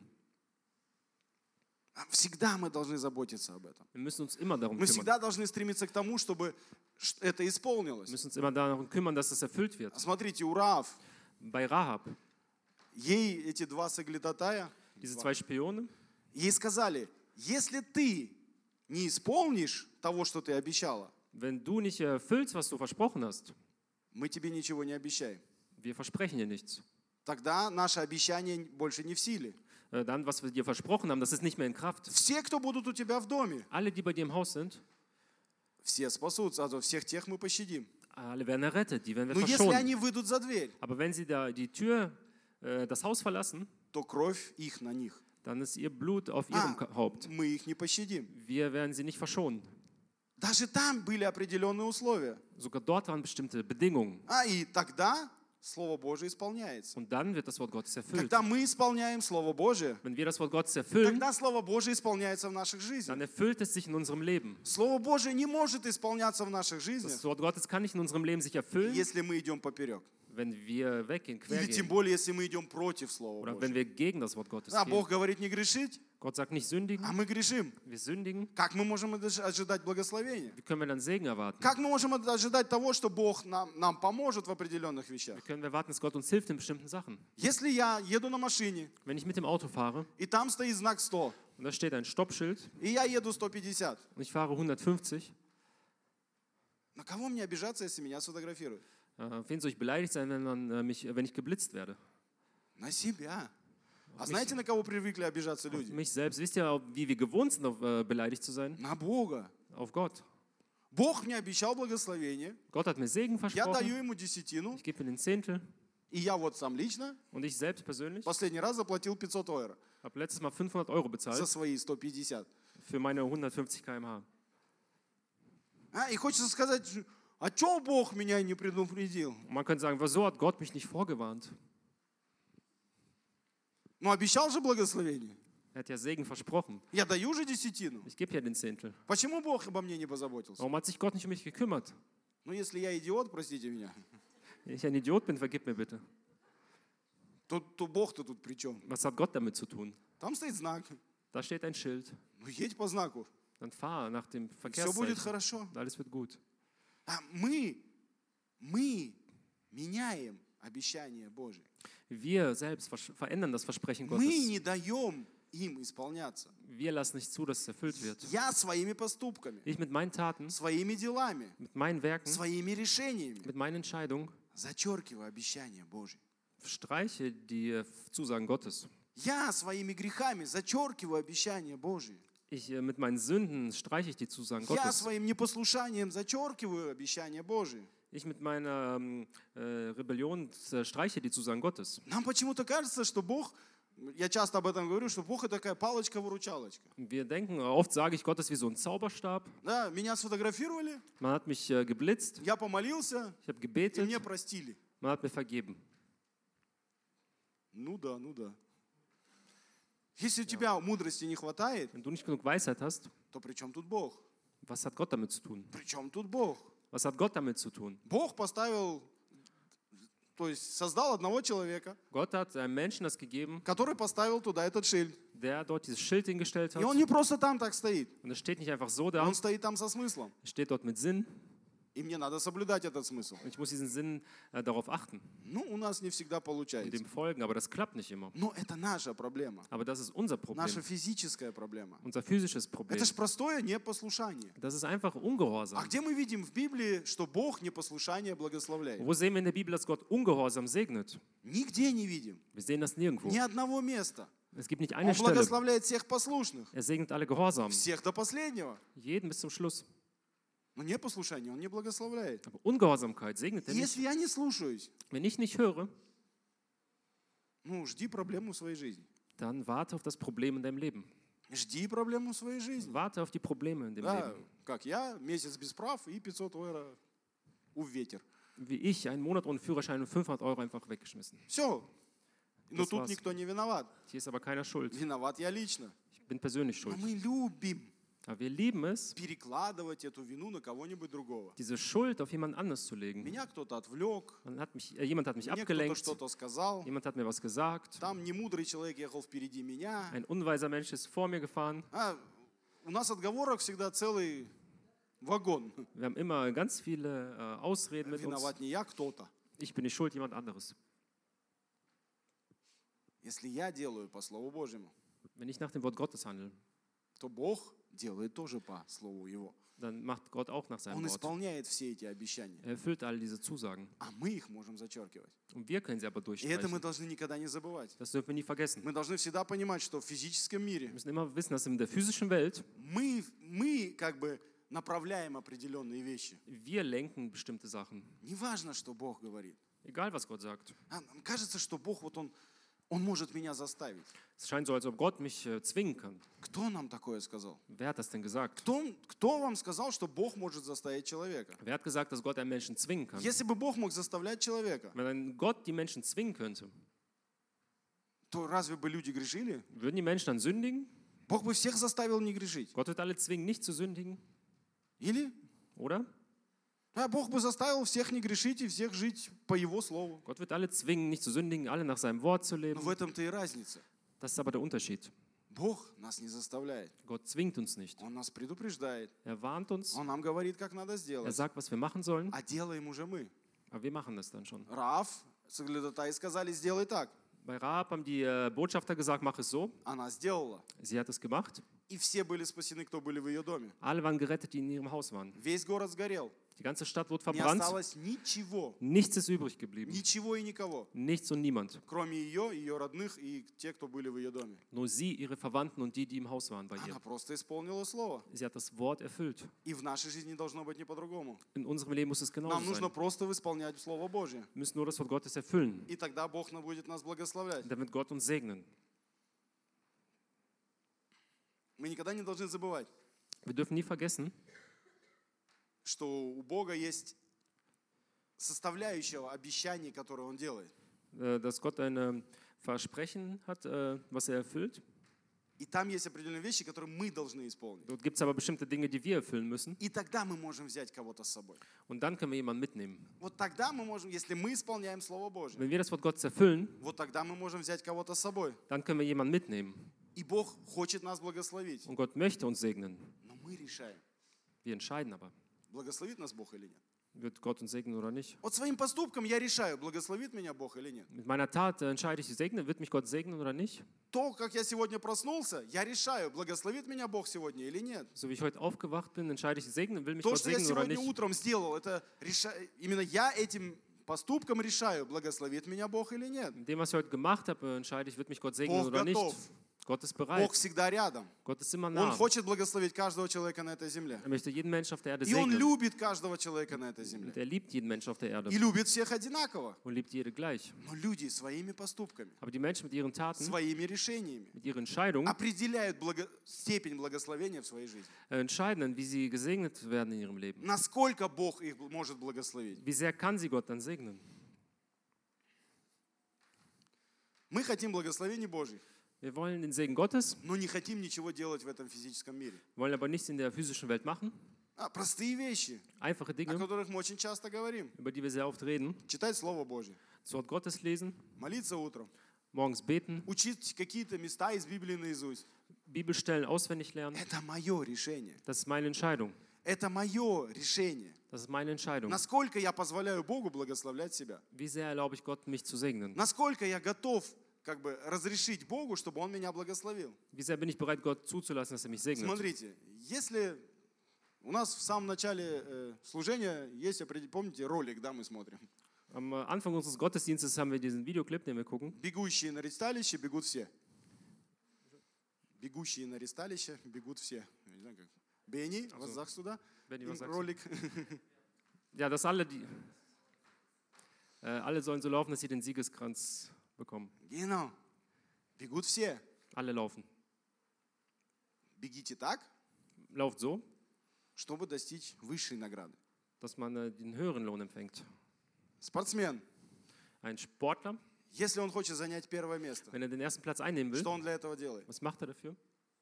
[SPEAKER 1] Всегда мы должны заботиться об этом.
[SPEAKER 2] Wir müssen uns immer darum
[SPEAKER 1] Мы
[SPEAKER 2] kümmern.
[SPEAKER 1] всегда должны стремиться к тому, чтобы это
[SPEAKER 2] Wir
[SPEAKER 1] исполнилось.
[SPEAKER 2] müssen uns immer darum kümmern, dass es erfüllt wird.
[SPEAKER 1] Смотрите, у Раав,
[SPEAKER 2] Bei Rahab,
[SPEAKER 1] ей эти два соглядатая,
[SPEAKER 2] diese zwei Spione,
[SPEAKER 1] ей сказали, если ты не исполнишь того, что ты обещала,
[SPEAKER 2] wenn du nicht erfüllst, was du versprochen hast,
[SPEAKER 1] мы тебе ничего не обещаем.
[SPEAKER 2] wir versprechen dir nichts.
[SPEAKER 1] Тогда наше обещание больше не в силе.
[SPEAKER 2] Dann, was wir dir versprochen haben, das ist nicht mehr in Kraft.
[SPEAKER 1] Все, кто будут у тебя в доме,
[SPEAKER 2] Alle, die bei dir im Haus sind,
[SPEAKER 1] все спасутся, а всех тех мы пощадим.
[SPEAKER 2] alle werden errettet, die werden wir
[SPEAKER 1] Но если
[SPEAKER 2] verschonen.
[SPEAKER 1] они выйдут за дверь,
[SPEAKER 2] Aber wenn sie da die Tür, das Haus verlassen,
[SPEAKER 1] то кровь их на них.
[SPEAKER 2] dann ist ihr Blut auf ihrem Haupt.
[SPEAKER 1] Мы их не пощадим.
[SPEAKER 2] Wir werden sie nicht verschonen.
[SPEAKER 1] Даже там были определенные условия.
[SPEAKER 2] Sogar dort waren bestimmte Bedingungen.
[SPEAKER 1] И тогда Слово Божие исполняется.
[SPEAKER 2] Und dann wird das Wort Gottes erfüllt.
[SPEAKER 1] Когда мы исполняем Слово Божие,
[SPEAKER 2] Wenn wir das Wort Gottes erfüllen,
[SPEAKER 1] тогда Слово Божие исполняется в наших
[SPEAKER 2] dann
[SPEAKER 1] жизнях.
[SPEAKER 2] erfüllt es sich in unserem Leben.
[SPEAKER 1] Слово Божие не может исполняться в наших жизнях,
[SPEAKER 2] Das Wort Gottes kann nicht in unserem Leben sich erfüllen,
[SPEAKER 1] если мы идем поперек.
[SPEAKER 2] wenn wir weggehen, quer
[SPEAKER 1] Или тем
[SPEAKER 2] gehen.
[SPEAKER 1] более, если мы идем против Слова
[SPEAKER 2] Oder wenn
[SPEAKER 1] Божьего.
[SPEAKER 2] wir gegen das Wort Gottes
[SPEAKER 1] Да,
[SPEAKER 2] gehen.
[SPEAKER 1] Бог говорит не грешить,
[SPEAKER 2] Gott sagt nicht sündigen,
[SPEAKER 1] а мы грешим.
[SPEAKER 2] wir sündigen.
[SPEAKER 1] Как мы можем ожидать благословения?
[SPEAKER 2] Wie können wir dann Segen erwarten?
[SPEAKER 1] Как мы можем ожидать того, что Бог нам поможет в определенных вещах?
[SPEAKER 2] Wie können wir erwarten, dass Gott uns hilft in bestimmten Sachen?
[SPEAKER 1] Если я еду на машине,
[SPEAKER 2] Wenn ich mit dem Auto fahre
[SPEAKER 1] и там стоит знак 100,
[SPEAKER 2] und da steht ein Stoppschild
[SPEAKER 1] и я еду 150,
[SPEAKER 2] und ich fahre 150,
[SPEAKER 1] на кого мне обижаться, если меня сфотографируют?
[SPEAKER 2] auf wen soll ich beleidigt sein, wenn ich geblitzt werde?
[SPEAKER 1] На себя. А знаете, на кого привыкли обижаться
[SPEAKER 2] Auf
[SPEAKER 1] люди?
[SPEAKER 2] mich selbst. Wisst ihr, wie wir gewohnt sind, beleidigt zu sein?
[SPEAKER 1] На Бога.
[SPEAKER 2] Auf Gott.
[SPEAKER 1] Бог мне обещал благословение,
[SPEAKER 2] Gott hat mir Segen
[SPEAKER 1] я даю
[SPEAKER 2] versprochen.
[SPEAKER 1] ему десятину,
[SPEAKER 2] Ich gebe ihm den Zehntel.
[SPEAKER 1] и я вот сам лично
[SPEAKER 2] Und ich selbst persönlich
[SPEAKER 1] последний раз заплатил 500 евро
[SPEAKER 2] habe letztes Mal 500 Euro
[SPEAKER 1] за
[SPEAKER 2] bezahlt
[SPEAKER 1] свои 150.
[SPEAKER 2] für meine 150 km/h.
[SPEAKER 1] И хочется сказать, а чё Бог меня не предупредил?
[SPEAKER 2] Und man könnte sagen, wieso hat Gott mich nicht vorgewarnt?
[SPEAKER 1] Ну обещал же благословение.
[SPEAKER 2] Er hat ja Segen versprochen.
[SPEAKER 1] Я даю же десятину.
[SPEAKER 2] Ich gebe ja den Zehntel.
[SPEAKER 1] Почему Бог обо мне не позаботился?
[SPEAKER 2] Warum hat sich Gott nicht um mich gekümmert?
[SPEAKER 1] Ну если я идиот, простите меня,
[SPEAKER 2] Wenn ich ein Idiot bin, vergib mir bitte.
[SPEAKER 1] то Бог-то тут при чем?
[SPEAKER 2] Was hat Gott damit zu tun?
[SPEAKER 1] Там стоит знак.
[SPEAKER 2] Da steht ein Schild.
[SPEAKER 1] Ну едь по знаку.
[SPEAKER 2] Dann fahr nach dem
[SPEAKER 1] Все будет
[SPEAKER 2] Verkehrszeichen.
[SPEAKER 1] хорошо.
[SPEAKER 2] Und alles wird gut.
[SPEAKER 1] Мы меняем обещание Божие.
[SPEAKER 2] Wir selbst verändern das Versprechen
[SPEAKER 1] Мы
[SPEAKER 2] Gottes.
[SPEAKER 1] не даем им исполняться.
[SPEAKER 2] Wir lassen nicht zu, dass es erfüllt wird.
[SPEAKER 1] Я своими поступками,
[SPEAKER 2] Ich mit meinen Taten,
[SPEAKER 1] своими делами,
[SPEAKER 2] mit meinen Werken,
[SPEAKER 1] своими решениями
[SPEAKER 2] mit meinen Entscheidungen
[SPEAKER 1] зачеркиваю обещание Божие.
[SPEAKER 2] streiche die Zusagen Gottes.
[SPEAKER 1] Я своими грехами зачеркиваю обещание Божие.
[SPEAKER 2] Mit meinen Sünden streiche ich die Zusagen
[SPEAKER 1] Я
[SPEAKER 2] Gottes.
[SPEAKER 1] своим непослушанием зачеркиваю обещания Божьи.
[SPEAKER 2] Ich mit meiner Rebellion streiche die Zusagen Gottes.
[SPEAKER 1] Нам почему-то кажется, что Бог, я часто об этом говорю, что Бог это такая палочка-выручалочка.
[SPEAKER 2] Wir denken, oft sage ich, Gott ist wie so ein Zauberstab.
[SPEAKER 1] Да, меня сфотографировали,
[SPEAKER 2] Man hat mich geblitzt,
[SPEAKER 1] я помолился,
[SPEAKER 2] ich habe
[SPEAKER 1] и
[SPEAKER 2] gebetet,
[SPEAKER 1] мне простили.
[SPEAKER 2] man hat mir vergeben.
[SPEAKER 1] Ну да, ну да. Если у тебя мудрости не хватает,
[SPEAKER 2] Wenn du nicht genug Weisheit hast,
[SPEAKER 1] то при чем тут Бог?
[SPEAKER 2] was hat Gott damit zu tun?
[SPEAKER 1] При чем тут Бог?
[SPEAKER 2] Was hat Gott damit zu tun?
[SPEAKER 1] Бог поставил, то есть создал одного человека,
[SPEAKER 2] Gott hat einem Menschen das gegeben,
[SPEAKER 1] который поставил туда этот шильд.
[SPEAKER 2] der dort dieses Schild hingestellt
[SPEAKER 1] И он
[SPEAKER 2] hat.
[SPEAKER 1] не просто там так стоит,
[SPEAKER 2] Und es steht nicht einfach so da,
[SPEAKER 1] он стоит там со смыслом.
[SPEAKER 2] es steht dort mit Sinn.
[SPEAKER 1] И мне надо соблюдать этот смысл.
[SPEAKER 2] Und ich muss diesen Sinn darauf achten
[SPEAKER 1] Ну, у нас не всегда
[SPEAKER 2] und
[SPEAKER 1] получается.
[SPEAKER 2] dem folgen, aber das klappt nicht immer.
[SPEAKER 1] Но это наша проблема,
[SPEAKER 2] Aber das ist unser Problem,
[SPEAKER 1] наша физическая проблема.
[SPEAKER 2] unser physisches Problem.
[SPEAKER 1] Это же простое непослушание.
[SPEAKER 2] Das ist einfach
[SPEAKER 1] А
[SPEAKER 2] Ungehorsam.
[SPEAKER 1] где мы видим в Библии, что Бог непослушание благословляет?
[SPEAKER 2] Wo sehen wir in der Bibel, dass Gott Ungehorsam segnet?
[SPEAKER 1] Нигде не видим.
[SPEAKER 2] Wir sehen das nirgendwo.
[SPEAKER 1] Ни одного места.
[SPEAKER 2] Es gibt nicht
[SPEAKER 1] Он
[SPEAKER 2] eine Stelle.
[SPEAKER 1] благословляет всех послушных.
[SPEAKER 2] Er segnet alle Gehorsam,
[SPEAKER 1] Всех до последнего.
[SPEAKER 2] jeden bis zum Schluss.
[SPEAKER 1] Но непослушание Он не благословляет.
[SPEAKER 2] Aber Ungehorsamkeit segnet er nicht.
[SPEAKER 1] Если я не слушаюсь,
[SPEAKER 2] Wenn ich nicht höre,
[SPEAKER 1] ну, жди проблему в своей жизни.
[SPEAKER 2] dann warte auf das Problem in deinem Leben.
[SPEAKER 1] Жди проблему в своей жизни.
[SPEAKER 2] Warte auf die Probleme in dem
[SPEAKER 1] Да,
[SPEAKER 2] Leben.
[SPEAKER 1] как я, месяц без прав и 500 евро в ветер.
[SPEAKER 2] Wie ich, einen Monat ohne Führerschein und 500 € einfach weggeschmissen.
[SPEAKER 1] Все. Но
[SPEAKER 2] Das
[SPEAKER 1] тут
[SPEAKER 2] war's.
[SPEAKER 1] никто не виноват.
[SPEAKER 2] Hier ist aber keiner schuld.
[SPEAKER 1] Виноват я лично.
[SPEAKER 2] Ich bin persönlich
[SPEAKER 1] Но
[SPEAKER 2] schuld.
[SPEAKER 1] мы любим
[SPEAKER 2] Aber wir lieben es,
[SPEAKER 1] перекладывать эту вину на кого-нибудь другого.
[SPEAKER 2] diese Schuld auf jemand anderes zu legen.
[SPEAKER 1] Меня кто-то отвлек,
[SPEAKER 2] Jemand hat mich
[SPEAKER 1] мне кто-то
[SPEAKER 2] abgelenkt,
[SPEAKER 1] что-то сказал.
[SPEAKER 2] jemand hat mir was gesagt,
[SPEAKER 1] Там немудрый человек ехал впереди меня.
[SPEAKER 2] ein unweiser Mensch ist vor mir gefahren.
[SPEAKER 1] У нас отговорок всегда целый вагон.
[SPEAKER 2] Wir haben immer ganz viele Ausreden mit uns.
[SPEAKER 1] Виноват не я, кто-то.
[SPEAKER 2] Ich bin nicht schuld, jemand anderes.
[SPEAKER 1] Если я делаю по Слову Божьему,
[SPEAKER 2] Wenn ich nach dem Wort Gottes handle,
[SPEAKER 1] то Bог делает тоже по Слову Его.
[SPEAKER 2] dann macht Gott auch nach seinem
[SPEAKER 1] Он
[SPEAKER 2] Wort.
[SPEAKER 1] исполняет все эти обещания,
[SPEAKER 2] Er erfüllt all diese Zusagen.
[SPEAKER 1] а мы их можем зачеркивать.
[SPEAKER 2] Und wir können sie aber
[SPEAKER 1] И это мы
[SPEAKER 2] durchstreichen.
[SPEAKER 1] должны никогда не забывать.
[SPEAKER 2] Das dürfen wir nie vergessen.
[SPEAKER 1] Мы должны всегда понимать, что в физическом мире
[SPEAKER 2] Wir müssen immer wissen, dass in der physischen Welt
[SPEAKER 1] мы как бы направляем определенные вещи.
[SPEAKER 2] wir lenken bestimmte Sachen.
[SPEAKER 1] Неважно, что Бог говорит.
[SPEAKER 2] Egal, was Gott sagt.
[SPEAKER 1] Нам кажется, что Бог вот Он может меня заставить.
[SPEAKER 2] Es scheint so, als ob Gott mich zwingen kann.
[SPEAKER 1] Кто нам такое сказал?
[SPEAKER 2] Wer hat das denn gesagt?
[SPEAKER 1] Кто вам сказал, что Бог может заставить человека?
[SPEAKER 2] Wer hat gesagt, dass Gott einen Menschen zwingen kann?
[SPEAKER 1] Если бы Бог мог заставлять человека,
[SPEAKER 2] Wenn ein Gott die Menschen zwingen könnte,
[SPEAKER 1] то разве бы люди грешили?
[SPEAKER 2] würden die Menschen dann sündigen?
[SPEAKER 1] Бог бы всех заставил не грешить.
[SPEAKER 2] Gott wird alle zwingen, nicht zu sündigen,
[SPEAKER 1] Или?
[SPEAKER 2] oder?
[SPEAKER 1] Да, Бог бы заставил всех не грешить и всех жить по Его Слову.
[SPEAKER 2] Gott wird alle zwingen, nicht zu sündigen, alle nach seinem Wort zu
[SPEAKER 1] Но
[SPEAKER 2] leben.
[SPEAKER 1] в этом-то и разница.
[SPEAKER 2] Das ist aber der Unterschied.
[SPEAKER 1] Бог нас не заставляет.
[SPEAKER 2] Gott zwingt uns nicht.
[SPEAKER 1] Он нас предупреждает.
[SPEAKER 2] Er warnt uns,
[SPEAKER 1] Он нам говорит, как надо
[SPEAKER 2] er
[SPEAKER 1] сделать.
[SPEAKER 2] sagt, was wir machen sollen,
[SPEAKER 1] А делаем уже мы.
[SPEAKER 2] aber wir machen das dann schon.
[SPEAKER 1] Раав, соглядатай, сказали, сделай так.
[SPEAKER 2] Bei Rahab haben die Botschafter gesagt, mach es so.
[SPEAKER 1] Она сделала.
[SPEAKER 2] Sie hat es gemacht.
[SPEAKER 1] И все были спасены, кто были в ее доме.
[SPEAKER 2] Alle waren gerettet, die in ihrem Haus waren.
[SPEAKER 1] Весь город сгорел.
[SPEAKER 2] Die ganze Stadt wurde
[SPEAKER 1] Не
[SPEAKER 2] verbrannt.
[SPEAKER 1] осталось ничего.
[SPEAKER 2] Nichts ist übrig geblieben.
[SPEAKER 1] Ничего и никого.
[SPEAKER 2] Nichts und niemand.
[SPEAKER 1] Кроме ее родных и те, кто были в ее доме.
[SPEAKER 2] Nur sie, ihre Verwandten und die, die im Haus waren bei ihr.
[SPEAKER 1] Она просто исполнила слово.
[SPEAKER 2] Sie hat das Wort erfüllt.
[SPEAKER 1] И в нашей жизни должно быть не по-другому.
[SPEAKER 2] In unserem Leben muss es genauso
[SPEAKER 1] Нам нужно
[SPEAKER 2] sein.
[SPEAKER 1] просто исполнять Слово Божье.
[SPEAKER 2] Wir müssen nur das Wort Gottes erfüllen.
[SPEAKER 1] И тогда Бог будет нас благословлять.
[SPEAKER 2] Dann wird Gott uns segnen.
[SPEAKER 1] Мы никогда не должны забывать,
[SPEAKER 2] Wir dürfen nie vergessen,
[SPEAKER 1] что у Бога есть составляющая обещаний, которые Он делает.
[SPEAKER 2] dass Gott ein Versprechen hat, was er erfüllt.
[SPEAKER 1] И там есть определенные вещи, которые мы должны исполнить.
[SPEAKER 2] Dort gibt es aber bestimmte Dinge, die wir erfüllen müssen.
[SPEAKER 1] И тогда мы можем взять кого-то с собой.
[SPEAKER 2] Und dann können wir jemanden mitnehmen.
[SPEAKER 1] Вот тогда мы можем, если мы исполняем Слово Божье,
[SPEAKER 2] Wenn wir das Wort Gottes erfüllen,
[SPEAKER 1] вот тогда мы можем взять кого-то с собой.
[SPEAKER 2] dann können wir jemanden mitnehmen.
[SPEAKER 1] И Бог хочет нас благословить.
[SPEAKER 2] Und Gott möchte uns segnen.
[SPEAKER 1] Но мы решаем,
[SPEAKER 2] Wir entscheiden aber,
[SPEAKER 1] благословит нас Бог или нет.
[SPEAKER 2] wird Gott uns segnen oder nicht.
[SPEAKER 1] Вот своим поступком я решаю, благословит меня Бог или нет.
[SPEAKER 2] Mit meiner Tat entscheide ich, wird mich Gott segnen oder nicht.
[SPEAKER 1] То, как я сегодня проснулся, я решаю, благословит меня Бог сегодня или нет.
[SPEAKER 2] So wie ich heute aufgewacht bin, entscheide ich, will mich
[SPEAKER 1] То,
[SPEAKER 2] Gott
[SPEAKER 1] что я
[SPEAKER 2] segnen oder
[SPEAKER 1] сегодня
[SPEAKER 2] nicht.
[SPEAKER 1] утром сделал, это именно я этим поступком решаю, благословит меня Бог или нет.
[SPEAKER 2] In dem, was ich heute gemacht habe, entscheide ich, wird mich Gott segnen
[SPEAKER 1] Бог
[SPEAKER 2] oder nicht.
[SPEAKER 1] готов
[SPEAKER 2] Gott ist
[SPEAKER 1] Бог
[SPEAKER 2] bereit.
[SPEAKER 1] всегда рядом.
[SPEAKER 2] Gott ist immer
[SPEAKER 1] Он
[SPEAKER 2] nah.
[SPEAKER 1] хочет благословить каждого человека на этой земле.
[SPEAKER 2] Er möchte jeden Menschen auf der Erde
[SPEAKER 1] И Он
[SPEAKER 2] segnen.
[SPEAKER 1] любит каждого человека на этой земле.
[SPEAKER 2] Und er liebt jeden Menschen auf der Erde
[SPEAKER 1] И любит всех одинаково.
[SPEAKER 2] und liebt jede gleich.
[SPEAKER 1] Но люди своими поступками,
[SPEAKER 2] Aber die Menschen mit ihren Taten,
[SPEAKER 1] своими решениями
[SPEAKER 2] mit ihren Entscheidungen,
[SPEAKER 1] определяют степень благословения в своей жизни.
[SPEAKER 2] entscheiden, wie sie gesegnet werden in ihrem Leben.
[SPEAKER 1] Насколько Бог их может благословить.
[SPEAKER 2] Wie sehr kann sie Gott dann segnen?
[SPEAKER 1] Мы хотим благословений Божьих,
[SPEAKER 2] Wir wollen den Segen Gottes,
[SPEAKER 1] но не хотим ничего делать в этом физическом мире.
[SPEAKER 2] wollen aber nichts in der physischen Welt machen.
[SPEAKER 1] Простые вещи,
[SPEAKER 2] Einfache
[SPEAKER 1] о
[SPEAKER 2] Dinge,
[SPEAKER 1] которых мы очень часто говорим.
[SPEAKER 2] über die wir sehr oft reden.
[SPEAKER 1] Читать Слово Божье,
[SPEAKER 2] Das Wort Gottes lesen,
[SPEAKER 1] молиться утром,
[SPEAKER 2] morgens beten,
[SPEAKER 1] учить какие-то места из Библии наизусть.
[SPEAKER 2] Bibelstellen auswendig lernen.
[SPEAKER 1] Это мое решение.
[SPEAKER 2] Das ist meine Entscheidung.
[SPEAKER 1] Это мое решение.
[SPEAKER 2] Das ist meine Entscheidung.
[SPEAKER 1] Насколько я позволяю Богу благословлять себя.
[SPEAKER 2] Wie sehr erlaube ich Gott, mich zu segnen?
[SPEAKER 1] Насколько я готов разрешить Богу, чтобы Он меня благословил.
[SPEAKER 2] Wie sehr bin ich bereit, Gott zuzulassen, dass er mich segnet?
[SPEAKER 1] Смотрите, если у нас в самом начале служения есть, помните, ролик, да, мы смотрим.
[SPEAKER 2] Am Anfang unseres Gottesdienstes haben wir diesen Videoclip, den wir gucken.
[SPEAKER 1] Бегущие на ресталище бегут все. Бегущие на ресталище бегут все. Я не знаю как. Бенни, was sagst du da?
[SPEAKER 2] Benny,
[SPEAKER 1] Im
[SPEAKER 2] was sagst du?
[SPEAKER 1] Ролик.
[SPEAKER 2] Ja, dass alle sollen so laufen, dass sie den Siegeskranz bekommen.
[SPEAKER 1] Genau. Бегут все.
[SPEAKER 2] Alle laufen.
[SPEAKER 1] Бегите так,
[SPEAKER 2] Lauft so,
[SPEAKER 1] чтобы достичь высшей награды.
[SPEAKER 2] dass man den höheren Lohn empfängt.
[SPEAKER 1] Спортсмен,
[SPEAKER 2] Ein Sportler,
[SPEAKER 1] если он хочет занять первое место,
[SPEAKER 2] wenn er den ersten Platz einnehmen will,
[SPEAKER 1] что он для этого делает?
[SPEAKER 2] was macht er dafür?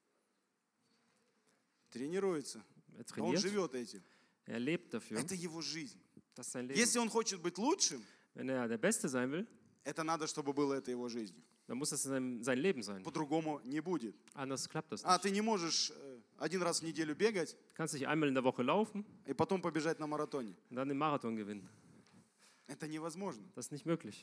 [SPEAKER 1] Тренируется.
[SPEAKER 2] Er
[SPEAKER 1] Он
[SPEAKER 2] trainiert,
[SPEAKER 1] живет этим.
[SPEAKER 2] er lebt dafür.
[SPEAKER 1] Это его жизнь.
[SPEAKER 2] Das ist sein Leben.
[SPEAKER 1] Если он хочет быть лучшим,
[SPEAKER 2] Wenn er der Beste sein will,
[SPEAKER 1] это надо, чтобы было это его жизнью.
[SPEAKER 2] dann muss das sein Leben sein.
[SPEAKER 1] По-другому не будет.
[SPEAKER 2] Anders klappt das
[SPEAKER 1] А
[SPEAKER 2] nicht.
[SPEAKER 1] ты не можешь один раз в неделю бегать
[SPEAKER 2] Du kannst nicht einmal in der Woche laufen
[SPEAKER 1] и потом побежать на маратоне.
[SPEAKER 2] und dann den Marathon gewinnen.
[SPEAKER 1] Это невозможно.
[SPEAKER 2] Das ist nicht möglich.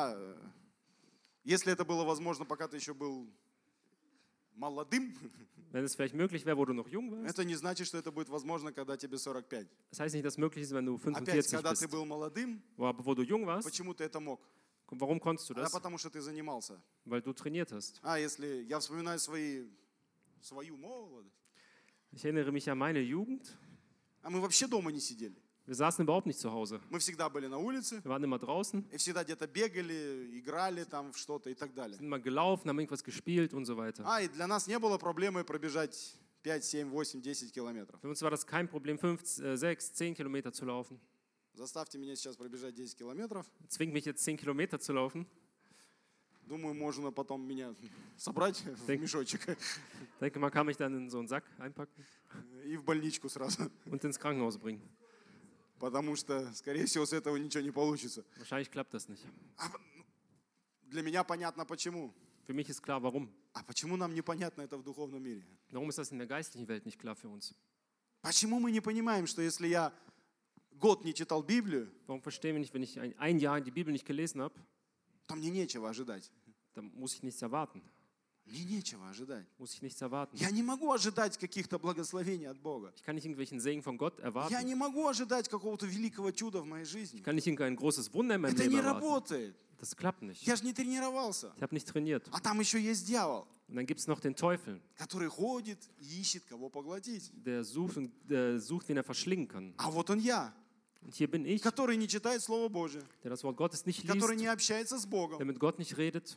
[SPEAKER 1] Если это было возможно, пока ты еще был молодым,
[SPEAKER 2] Wenn es vielleicht möglich wäre, wo du noch jung warst,
[SPEAKER 1] это не значит, что это будет возможно, когда тебе 45.
[SPEAKER 2] das heißt nicht, dass es möglich ist, wenn du
[SPEAKER 1] Опять,
[SPEAKER 2] 45
[SPEAKER 1] когда ты
[SPEAKER 2] bist.
[SPEAKER 1] был молодым,
[SPEAKER 2] Aber wo du jung warst,
[SPEAKER 1] почему ты это мог?
[SPEAKER 2] warum konntest du das?
[SPEAKER 1] Потому что ты занимался.
[SPEAKER 2] Weil du trainiert hast.
[SPEAKER 1] Если я вспоминаю свою молодость,
[SPEAKER 2] Ich erinnere mich an meine Jugend.
[SPEAKER 1] мы вообще дома не сидели.
[SPEAKER 2] Wir saßen überhaupt nicht zu Hause.
[SPEAKER 1] Мы всегда были на улице,
[SPEAKER 2] Wir waren immer draußen,
[SPEAKER 1] и всегда где-то бегали, играли там в что-то и так далее.
[SPEAKER 2] sind immer gelaufen, haben irgendwas gespielt und so weiter.
[SPEAKER 1] И для нас не было проблемы пробежать 5, 7, 8, 10 километров.
[SPEAKER 2] Für uns war das kein Problem, 5, 6, 10 Kilometer zu laufen.
[SPEAKER 1] Заставьте меня сейчас пробежать 10 километров.
[SPEAKER 2] Zwingt mich jetzt 10 Kilometer zu laufen.
[SPEAKER 1] Думаю, можно потом меня собрать в мешочек
[SPEAKER 2] Ich denke, man kann mich dann in so einen Sack einpacken
[SPEAKER 1] и в больничку сразу.
[SPEAKER 2] und ins Krankenhaus bringen.
[SPEAKER 1] Потому что, скорее всего, с этого ничего не получится.
[SPEAKER 2] Wahrscheinlich klappt das nicht.
[SPEAKER 1] Для меня понятно почему.
[SPEAKER 2] Für mich ist klar, warum.
[SPEAKER 1] А почему нам непонятно это в духовном мире?
[SPEAKER 2] Warum ist das in der geistlichen Welt nicht klar für uns?
[SPEAKER 1] Почему мы не понимаем, что если я год не читал Библию,
[SPEAKER 2] Warum verstehen wir nicht, wenn ich ein Jahr die Bibel nicht gelesen habe,
[SPEAKER 1] то мне нечего ожидать.
[SPEAKER 2] dann muss ich nichts erwarten.
[SPEAKER 1] Мне нечего ожидать.
[SPEAKER 2] Muss ich nichts erwarten.
[SPEAKER 1] Я не могу ожидать каких-то благословений от Бога.
[SPEAKER 2] Ich kann nicht irgendwelchen Segen von Gott
[SPEAKER 1] Я
[SPEAKER 2] erwarten.
[SPEAKER 1] не могу ожидать какого-то великого чуда в моей жизни.
[SPEAKER 2] Ich kann nicht irgendein großes Wunder in meinem
[SPEAKER 1] Это
[SPEAKER 2] Leben
[SPEAKER 1] не
[SPEAKER 2] erwarten.
[SPEAKER 1] работает.
[SPEAKER 2] Das klappt nicht.
[SPEAKER 1] Я же не тренировался.
[SPEAKER 2] Ich habe nicht trainiert.
[SPEAKER 1] А там еще есть дьявол,
[SPEAKER 2] Und dann gibt es noch den Teufel,
[SPEAKER 1] который ходит и ищет, кого поглотить.
[SPEAKER 2] der sucht, wen er verschlingen kann.
[SPEAKER 1] А вот он я,
[SPEAKER 2] Und hier bin ich,
[SPEAKER 1] который не читает Слово Божие,
[SPEAKER 2] der das Wort Gottes nicht
[SPEAKER 1] который
[SPEAKER 2] liest,
[SPEAKER 1] не общается с
[SPEAKER 2] der
[SPEAKER 1] Богом.
[SPEAKER 2] mit Gott nicht redet.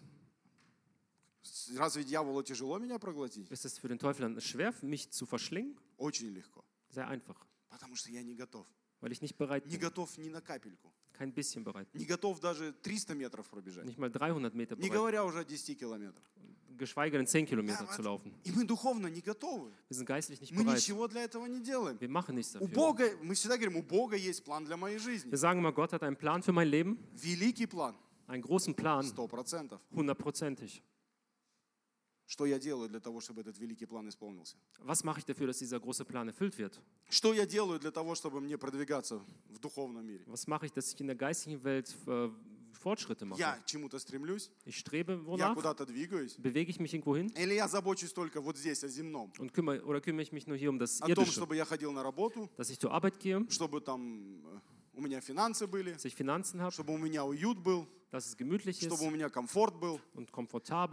[SPEAKER 1] Разве дьяволу тяжело меня проглотить?
[SPEAKER 2] Ist es für den Teufel dann schwer, mich zu verschlingen?
[SPEAKER 1] Очень легко.
[SPEAKER 2] Sehr einfach,
[SPEAKER 1] Потому что я не готов.
[SPEAKER 2] weil ich nicht bereit
[SPEAKER 1] Не
[SPEAKER 2] bin.
[SPEAKER 1] готов ни на капельку.
[SPEAKER 2] Kein bisschen bereit.
[SPEAKER 1] Не готов даже 300 метров пробежать.
[SPEAKER 2] Nicht mal 300 Meter
[SPEAKER 1] Не
[SPEAKER 2] bereit,
[SPEAKER 1] говоря уже о 10 километрах.
[SPEAKER 2] geschweige denn 10 Kilometer zu laufen.
[SPEAKER 1] И мы духовно не готовы.
[SPEAKER 2] Wir sind geistlich nicht
[SPEAKER 1] Мы
[SPEAKER 2] bereit.
[SPEAKER 1] ничего для этого не делаем.
[SPEAKER 2] Wir machen nichts
[SPEAKER 1] У
[SPEAKER 2] dafür.
[SPEAKER 1] Бога, мы всегда говорим, у Бога есть план для моей жизни.
[SPEAKER 2] Wir sagen immer, Gott hat einen Plan für mein Leben,
[SPEAKER 1] Великий план,
[SPEAKER 2] einen großen Plan,
[SPEAKER 1] 100%.
[SPEAKER 2] 100%ig.
[SPEAKER 1] Что я делаю для того, чтобы этот великий план исполнился?
[SPEAKER 2] Was mache ich dafür, dass dieser große Plan erfüllt wird?
[SPEAKER 1] Что я делаю для того, чтобы мне продвигаться в духовном мире?
[SPEAKER 2] Was mache ich, dass ich in der geistigen Welt Fortschritte mache?
[SPEAKER 1] Я чему-то стремлюсь?
[SPEAKER 2] Ich strebe
[SPEAKER 1] Я
[SPEAKER 2] wonach?
[SPEAKER 1] куда-то двигаюсь?
[SPEAKER 2] Bewege ich mich irgendwo hin?
[SPEAKER 1] Или я забочусь только вот здесь, о земном?
[SPEAKER 2] Und kümmere ich mich nur hier um das
[SPEAKER 1] О том,
[SPEAKER 2] Irdische?
[SPEAKER 1] чтобы я ходил на работу,
[SPEAKER 2] Dass ich zur Arbeit gehe,
[SPEAKER 1] чтобы там у меня финансы были,
[SPEAKER 2] dass ich Finanzen habe,
[SPEAKER 1] чтобы у меня уют был,
[SPEAKER 2] dass es gemütlich
[SPEAKER 1] чтобы
[SPEAKER 2] ist
[SPEAKER 1] у меня комфорт был.
[SPEAKER 2] und komfortabel.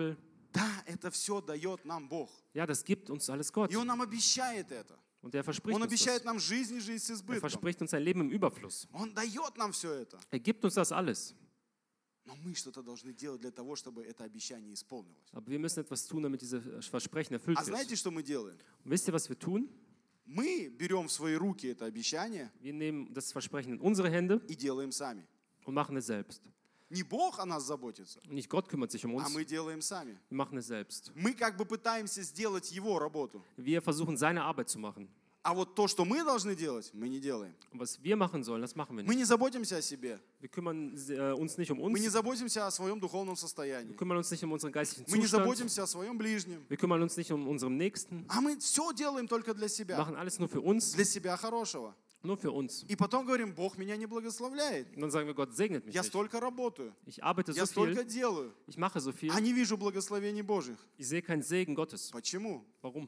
[SPEAKER 1] Да, это все дает нам Бог.
[SPEAKER 2] Ja, das gibt uns alles Gott.
[SPEAKER 1] И Он нам обещает это.
[SPEAKER 2] Und er verspricht
[SPEAKER 1] Он
[SPEAKER 2] uns
[SPEAKER 1] обещает
[SPEAKER 2] das.
[SPEAKER 1] нам жизнь и жизнь с
[SPEAKER 2] Er
[SPEAKER 1] избытком.
[SPEAKER 2] verspricht uns ein Leben im Überfluss.
[SPEAKER 1] Он дает нам все это.
[SPEAKER 2] Er gibt uns das alles.
[SPEAKER 1] Но мы что-то должны делать для того, чтобы это обещание исполнилось.
[SPEAKER 2] Aber wir müssen etwas tun, damit dieses Versprechen erfüllt
[SPEAKER 1] А
[SPEAKER 2] wird.
[SPEAKER 1] знаете, что мы делаем?
[SPEAKER 2] Und wisst ihr, was wir tun?
[SPEAKER 1] Мы берем в свои руки это обещание
[SPEAKER 2] Wir nehmen das Versprechen in unsere Hände
[SPEAKER 1] и делаем сами.
[SPEAKER 2] und machen es selbst.
[SPEAKER 1] Не Бог о нас заботится,
[SPEAKER 2] Und nicht Gott kümmert sich um
[SPEAKER 1] а
[SPEAKER 2] uns,
[SPEAKER 1] мы делаем сами.
[SPEAKER 2] wir machen es selbst.
[SPEAKER 1] Мы как бы пытаемся сделать Его работу.
[SPEAKER 2] Wir versuchen, seine Arbeit zu machen.
[SPEAKER 1] А вот то, что мы должны делать, мы не делаем.
[SPEAKER 2] Und was wir machen sollen, das machen wir
[SPEAKER 1] Мы
[SPEAKER 2] nicht.
[SPEAKER 1] не заботимся о себе.
[SPEAKER 2] Wir kümmern uns nicht um
[SPEAKER 1] Мы не
[SPEAKER 2] uns.
[SPEAKER 1] заботимся о своем духовном состоянии.
[SPEAKER 2] Wir kümmern uns nicht um unseren geistlichen
[SPEAKER 1] Мы не
[SPEAKER 2] Zustand.
[SPEAKER 1] заботимся о своем ближнем.
[SPEAKER 2] Wir kümmern uns nicht um unseren Nächsten.
[SPEAKER 1] А мы все делаем только для
[SPEAKER 2] Wir
[SPEAKER 1] себя.
[SPEAKER 2] machen alles nur für uns,
[SPEAKER 1] Для себя хорошего.
[SPEAKER 2] nur für uns.
[SPEAKER 1] И потом говорим, Бог меня не благословляет.
[SPEAKER 2] Und dann sagen wir, Gott segnet mich
[SPEAKER 1] Я
[SPEAKER 2] nicht.
[SPEAKER 1] столько работаю.
[SPEAKER 2] Ich arbeite so
[SPEAKER 1] Я столько
[SPEAKER 2] viel,
[SPEAKER 1] делаю.
[SPEAKER 2] ich mache so viel.
[SPEAKER 1] А не вижу благословений Божьих.
[SPEAKER 2] Ich sehe keinen Segen Gottes.
[SPEAKER 1] Почему?
[SPEAKER 2] Warum?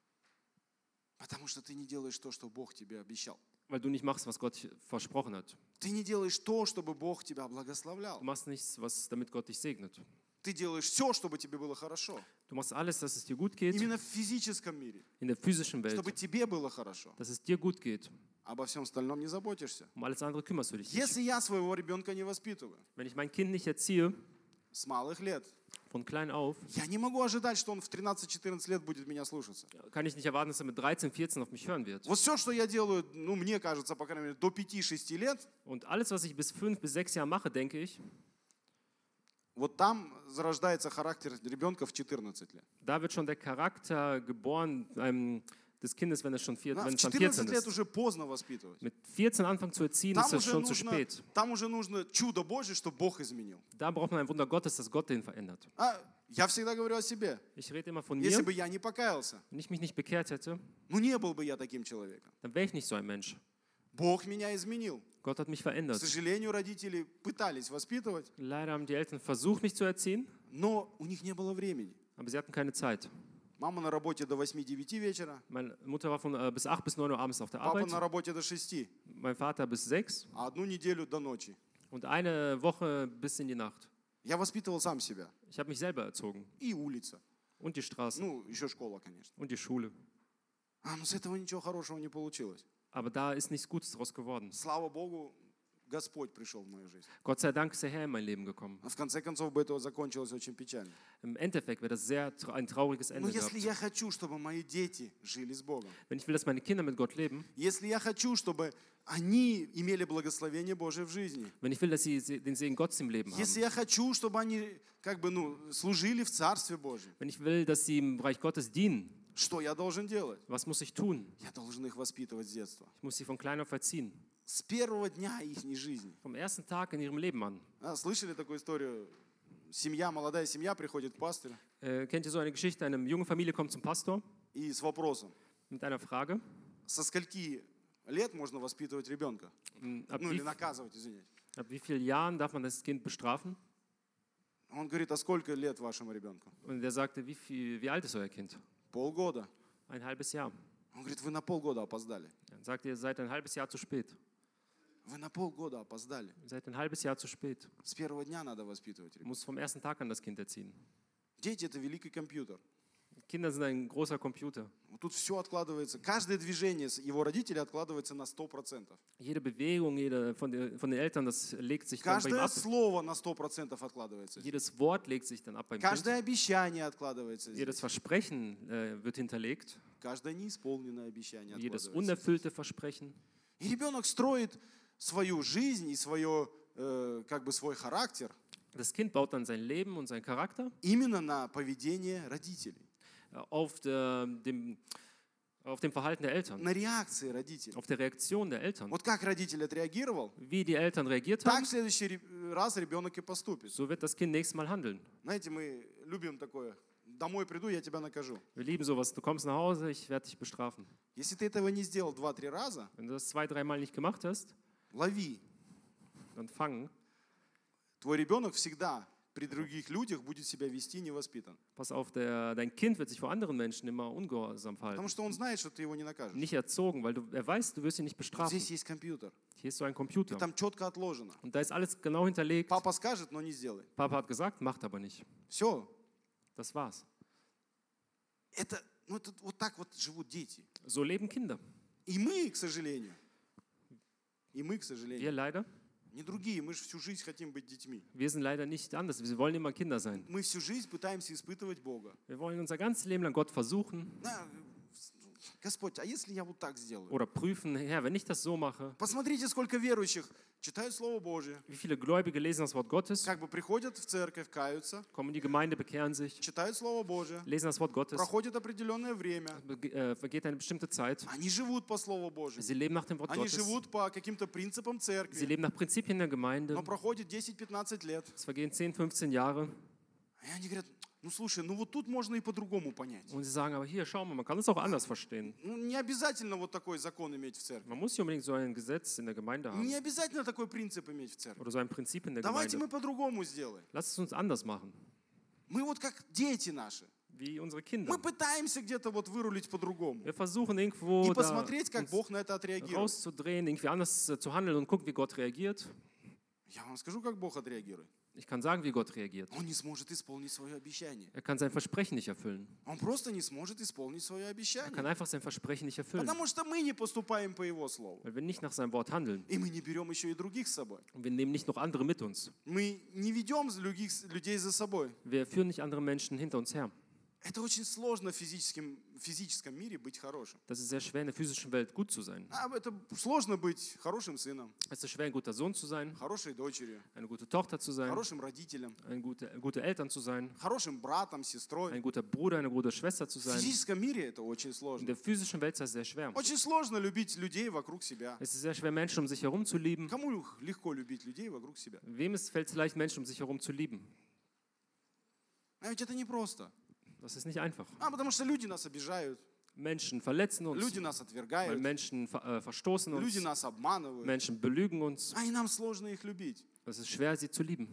[SPEAKER 1] Потому что ты не делаешь то, что Бог тебе обещал.
[SPEAKER 2] Weil du nicht machst, was Gott versprochen hat.
[SPEAKER 1] Ты не делаешь то, чтобы Бог тебя благословлял.
[SPEAKER 2] Du machst nichts, damit Gott dich segnet.
[SPEAKER 1] Ты делаешь все, чтобы тебе было хорошо.
[SPEAKER 2] Du machst alles, dass es dir gut geht,
[SPEAKER 1] Именно в физическом мире.
[SPEAKER 2] in der physischen Welt,
[SPEAKER 1] Чтобы тебе было хорошо.
[SPEAKER 2] dass es dir gut geht.
[SPEAKER 1] Обо всем остальном не заботишься.
[SPEAKER 2] Um alles andere kümmerst du dich nicht.
[SPEAKER 1] Если я своего ребенка не воспитываю
[SPEAKER 2] Wenn ich mein Kind nicht erziehe,
[SPEAKER 1] с малых лет,
[SPEAKER 2] von klein auf,
[SPEAKER 1] я не могу ожидать, что он в 13-14 лет будет меня слушаться.
[SPEAKER 2] kann ich nicht erwarten, dass er mit 13, 14 auf mich hören wird.
[SPEAKER 1] Вот все, что я делаю, ну, мне кажется, по крайней мере, до 5-6 лет,
[SPEAKER 2] Und alles, was ich bis 5 bis 6 Jahren mache, denke ich,
[SPEAKER 1] вот там зарождается характер ребенка в 14 лет.
[SPEAKER 2] da wird schon der Charakter geboren des Kindes, wenn es schon
[SPEAKER 1] В
[SPEAKER 2] dann 14
[SPEAKER 1] 14 лет
[SPEAKER 2] ist.
[SPEAKER 1] уже поздно воспитывать.
[SPEAKER 2] Mit 14 anfangen zu erziehen, ist es schon zu spät.
[SPEAKER 1] Там уже нужно чудо Божье, чтобы Бог изменил.
[SPEAKER 2] Da braucht man ein Wunder Gottes, dass Gott den verändert.
[SPEAKER 1] Я всегда говорю о себе.
[SPEAKER 2] Ich rede immer von
[SPEAKER 1] Если
[SPEAKER 2] mir.
[SPEAKER 1] бы я не покаялся,
[SPEAKER 2] Wenn ich mich nicht bekehrt hätte,
[SPEAKER 1] ну не был бы я таким человеком.
[SPEAKER 2] dann wäre ich nicht so ein Mensch.
[SPEAKER 1] Бог меня изменил.
[SPEAKER 2] Gott hat mich
[SPEAKER 1] К
[SPEAKER 2] verändert.
[SPEAKER 1] сожалению, родители пытались воспитывать,
[SPEAKER 2] Leider haben die Eltern versucht, mich zu erziehen,
[SPEAKER 1] но у них не было времени.
[SPEAKER 2] aber sie hatten keine Zeit.
[SPEAKER 1] Мама на работе до 8-9 вечера,
[SPEAKER 2] Meine Mutter war von bis 8 bis 9 Uhr abends auf der
[SPEAKER 1] папа
[SPEAKER 2] Arbeit,
[SPEAKER 1] на работе до 6,
[SPEAKER 2] mein Vater bis 6
[SPEAKER 1] а одну неделю до ночи.
[SPEAKER 2] und eine Woche bis in die Nacht.
[SPEAKER 1] Я воспитывал сам себя.
[SPEAKER 2] Ich habe mich selber erzogen.
[SPEAKER 1] И улица.
[SPEAKER 2] Und die Straße
[SPEAKER 1] Ну, еще школа, конечно.
[SPEAKER 2] und die Schule.
[SPEAKER 1] Но с этого ничего хорошего не получилось.
[SPEAKER 2] Aber da ist nichts Gutes draus geworden.
[SPEAKER 1] Слава Богу, Господь пришел в мою жизнь.
[SPEAKER 2] Gott sei Dank ist der Herr in mein Leben gekommen.
[SPEAKER 1] А в конце концов бы это закончилось очень печально.
[SPEAKER 2] Im Endeffekt wäre das ein trauriges
[SPEAKER 1] Но
[SPEAKER 2] Ende
[SPEAKER 1] если
[SPEAKER 2] gehabt.
[SPEAKER 1] я хочу, чтобы мои дети жили с Богом,
[SPEAKER 2] Wenn ich will, dass meine Kinder mit Gott leben,
[SPEAKER 1] если я хочу, чтобы они имели благословение Божие в жизни,
[SPEAKER 2] wenn ich will, dass sie den Segen Gottes im Leben
[SPEAKER 1] если
[SPEAKER 2] haben,
[SPEAKER 1] я хочу, чтобы они как бы, служили в Царстве Божьем,
[SPEAKER 2] wenn ich will, dass sie im Bereich Gottes dienen,
[SPEAKER 1] что я должен делать?
[SPEAKER 2] was muss ich tun?
[SPEAKER 1] Я должен их воспитывать с детства.
[SPEAKER 2] Ich muss sie von klein auf erziehen.
[SPEAKER 1] С первого дня их жизни.
[SPEAKER 2] Vom ersten Tag in ihrem Leben an.
[SPEAKER 1] Слышали такую историю? Молодая семья приходит к пастырю
[SPEAKER 2] Kennt ihr so eine Geschichte? Eine junge Familie kommt zum Pastor
[SPEAKER 1] и с вопросом,
[SPEAKER 2] mit einer Frage.
[SPEAKER 1] со скольки лет можно воспитывать ребенка?
[SPEAKER 2] Ab
[SPEAKER 1] Или наказывать, извините.
[SPEAKER 2] wie vielen Jahren darf man das Kind bestrafen?
[SPEAKER 1] Он говорит, а сколько лет вашему ребенку?
[SPEAKER 2] Und der sagte, wie alt ist euer Kind?
[SPEAKER 1] Полгода.
[SPEAKER 2] Ein halbes Jahr.
[SPEAKER 1] Он говорит, вы на полгода опоздали.
[SPEAKER 2] Dann sagt er, ihr seid ein halbes Jahr zu spät.
[SPEAKER 1] Вы на полгода опоздали.
[SPEAKER 2] Ihr seid ein halbes Jahr zu spät.
[SPEAKER 1] С первого дня надо воспитывать
[SPEAKER 2] Du
[SPEAKER 1] ребенка.
[SPEAKER 2] musst vom ersten Tag an das Kind erziehen.
[SPEAKER 1] Дети – это великий компьютер.
[SPEAKER 2] Kinder sind ein großer Computer.
[SPEAKER 1] Тут все откладывается. Каждое движение его родителей откладывается на 100%.
[SPEAKER 2] Jede Bewegung von den Eltern, das legt sich dann bei ihm
[SPEAKER 1] Каждое
[SPEAKER 2] ab.
[SPEAKER 1] слово на 100% откладывается.
[SPEAKER 2] Jedes Wort legt sich dann ab beim Kind.
[SPEAKER 1] Каждое обещание откладывается.
[SPEAKER 2] Jedes Versprechen wird hinterlegt.
[SPEAKER 1] Каждое неисполненное обещание
[SPEAKER 2] Jedes
[SPEAKER 1] откладывается.
[SPEAKER 2] unerfüllte Versprechen.
[SPEAKER 1] И ребенок строит свою жизнь и свой характер
[SPEAKER 2] Das Kind baut dann sein Leben und seinen Charakter
[SPEAKER 1] именно на поведение родителей,
[SPEAKER 2] auf dem Verhalten der Eltern,
[SPEAKER 1] на реакции родителей.
[SPEAKER 2] auf der Reaktion der Eltern.
[SPEAKER 1] Вот как родитель отреагировал,
[SPEAKER 2] Wie die Eltern reagiert
[SPEAKER 1] так
[SPEAKER 2] haben,
[SPEAKER 1] в следующий раз ребенок и поступит.
[SPEAKER 2] so wird das Kind nächstes Mal handeln.
[SPEAKER 1] Знаете, мы любим такое. Домой приду, я тебя накажу.
[SPEAKER 2] Wir lieben sowas. Du kommst nach Hause, ich werde dich bestrafen.
[SPEAKER 1] Если ты этого не сделал 2-3 раза,
[SPEAKER 2] Wenn du das 2, 3 Mal nicht gemacht hast,
[SPEAKER 1] лови.
[SPEAKER 2] dann fangen.
[SPEAKER 1] Твой ребенок всегда при других людях будет себя вести невоспитанно.
[SPEAKER 2] Pass auf, dein Kind wird sich vor anderen Menschen immer ungehorsam
[SPEAKER 1] Потому
[SPEAKER 2] verhalten.
[SPEAKER 1] что он знает, что ты его не накажешь.
[SPEAKER 2] Nicht erzogen, weil er weiß, du wirst ihn nicht bestrafen.
[SPEAKER 1] Здесь есть компьютер.
[SPEAKER 2] Hier ist so ein
[SPEAKER 1] И
[SPEAKER 2] Computer.
[SPEAKER 1] там четко отложено.
[SPEAKER 2] Und da ist alles genau hinterlegt.
[SPEAKER 1] Папа скажет, но не сделай.
[SPEAKER 2] Papa hat gesagt, macht aber nicht.
[SPEAKER 1] Все.
[SPEAKER 2] Das war's.
[SPEAKER 1] Это вот так вот живут дети.
[SPEAKER 2] So leben Kinder.
[SPEAKER 1] И мы, к сожалению,
[SPEAKER 2] Wir leider,
[SPEAKER 1] не другие, мы же всю жизнь хотим быть детьми.
[SPEAKER 2] wir sind leider nicht anders. Wir wollen immer Kinder sein.
[SPEAKER 1] Мы всю жизнь пытаемся испытывать Бога.
[SPEAKER 2] Wir wollen unser ganzes Leben lang Gott versuchen
[SPEAKER 1] Господь, а если я вот так сделаю?
[SPEAKER 2] oder prüfen, Herr, wenn ich das so mache,
[SPEAKER 1] Посмотрите, сколько верующих читают Слово Божье,
[SPEAKER 2] wie viele Gläubige lesen das Wort Gottes,
[SPEAKER 1] как бы приходят в церковь, каются,
[SPEAKER 2] kommen in die Gemeinde, bekehren sich,
[SPEAKER 1] читают Слово Божье,
[SPEAKER 2] lesen das Wort Gottes,
[SPEAKER 1] проходит определенное время,
[SPEAKER 2] vergeht eine bestimmte Zeit,
[SPEAKER 1] они живут по Слову Божьему,
[SPEAKER 2] sie leben nach dem Wort
[SPEAKER 1] они
[SPEAKER 2] Gottes,
[SPEAKER 1] живут по каким-то принципам
[SPEAKER 2] sie
[SPEAKER 1] церкви,
[SPEAKER 2] leben nach Prinzipien der Gemeinde,
[SPEAKER 1] но проходит 10-15 лет,
[SPEAKER 2] es vergehen 10, 15 Jahre
[SPEAKER 1] и они говорят, ну слушай, ну вот тут можно и по-другому понять.
[SPEAKER 2] und sie sagen, aber hier, schau mal, man kann es auch anders verstehen.
[SPEAKER 1] Ну, не обязательно вот такой закон иметь в церкви.
[SPEAKER 2] Man muss nicht unbedingt so ein Gesetz in der Gemeinde haben
[SPEAKER 1] Не обязательно такой принцип иметь в церкви.
[SPEAKER 2] oder so ein Prinzip in der
[SPEAKER 1] Давайте
[SPEAKER 2] Gemeinde.
[SPEAKER 1] мы по-другому сделаем.
[SPEAKER 2] Lass es uns anders machen,
[SPEAKER 1] Мы вот как дети наши.
[SPEAKER 2] wie unsere Kinder.
[SPEAKER 1] Мы пытаемся где-то вот вырулить по-другому.
[SPEAKER 2] Wir versuchen irgendwo
[SPEAKER 1] И
[SPEAKER 2] da
[SPEAKER 1] посмотреть, как
[SPEAKER 2] uns
[SPEAKER 1] Бог на это отреагирует.
[SPEAKER 2] rauszudrehen, irgendwie anders zu handeln und gucken, wie Gott reagiert.
[SPEAKER 1] Я вам скажу, как Бог отреагирует.
[SPEAKER 2] Ich kann sagen, wie Gott reagiert.
[SPEAKER 1] Он не сможет исполнить свое обещание.
[SPEAKER 2] Er kann sein Versprechen nicht erfüllen.
[SPEAKER 1] Он просто не сможет исполнить свое
[SPEAKER 2] Er kann
[SPEAKER 1] обещание.
[SPEAKER 2] einfach sein Versprechen nicht erfüllen,
[SPEAKER 1] Потому что мы не поступаем по Его слову.
[SPEAKER 2] weil wir nicht nach seinem Wort handeln.
[SPEAKER 1] И мы не берем еще и других с собой.
[SPEAKER 2] Und wir nehmen nicht noch andere mit uns.
[SPEAKER 1] Мы не ведем людей за собой.
[SPEAKER 2] Wir führen nicht andere Menschen hinter uns her.
[SPEAKER 1] Это очень сложно в физическом мире быть хорошим.
[SPEAKER 2] Das ist sehr schwer, in der physischen Welt gut zu sein.
[SPEAKER 1] Это сложно быть хорошим сыном,
[SPEAKER 2] Es ist schwer, ein guter Sohn zu sein,
[SPEAKER 1] хорошей дочерью,
[SPEAKER 2] eine gute Tochter zu sein,
[SPEAKER 1] хорошим родителем,
[SPEAKER 2] gute Eltern zu sein,
[SPEAKER 1] хорошим братом, сестрой.
[SPEAKER 2] ein guter Bruder, eine gute Schwester zu
[SPEAKER 1] В
[SPEAKER 2] sein.
[SPEAKER 1] физическом мире это очень
[SPEAKER 2] In
[SPEAKER 1] сложно.
[SPEAKER 2] der physischen Welt ist das sehr schwer.
[SPEAKER 1] Очень сложно любить людей вокруг себя.
[SPEAKER 2] Es ist sehr schwer, Menschen um sich herum zu lieben.
[SPEAKER 1] Кому легко любить людей вокруг себя?
[SPEAKER 2] Wem fällt es leicht, Menschen um sich herum zu lieben?
[SPEAKER 1] А ведь это непросто.
[SPEAKER 2] Das ist nicht einfach.
[SPEAKER 1] Потому что люди нас обижают,
[SPEAKER 2] Menschen verletzen uns,
[SPEAKER 1] люди нас
[SPEAKER 2] weil
[SPEAKER 1] отвергают,
[SPEAKER 2] Menschen verstoßen
[SPEAKER 1] люди
[SPEAKER 2] uns,
[SPEAKER 1] нас обманывают.
[SPEAKER 2] Menschen belügen uns.
[SPEAKER 1] И нам сложно их любить.
[SPEAKER 2] Es ist schwer, sie zu lieben.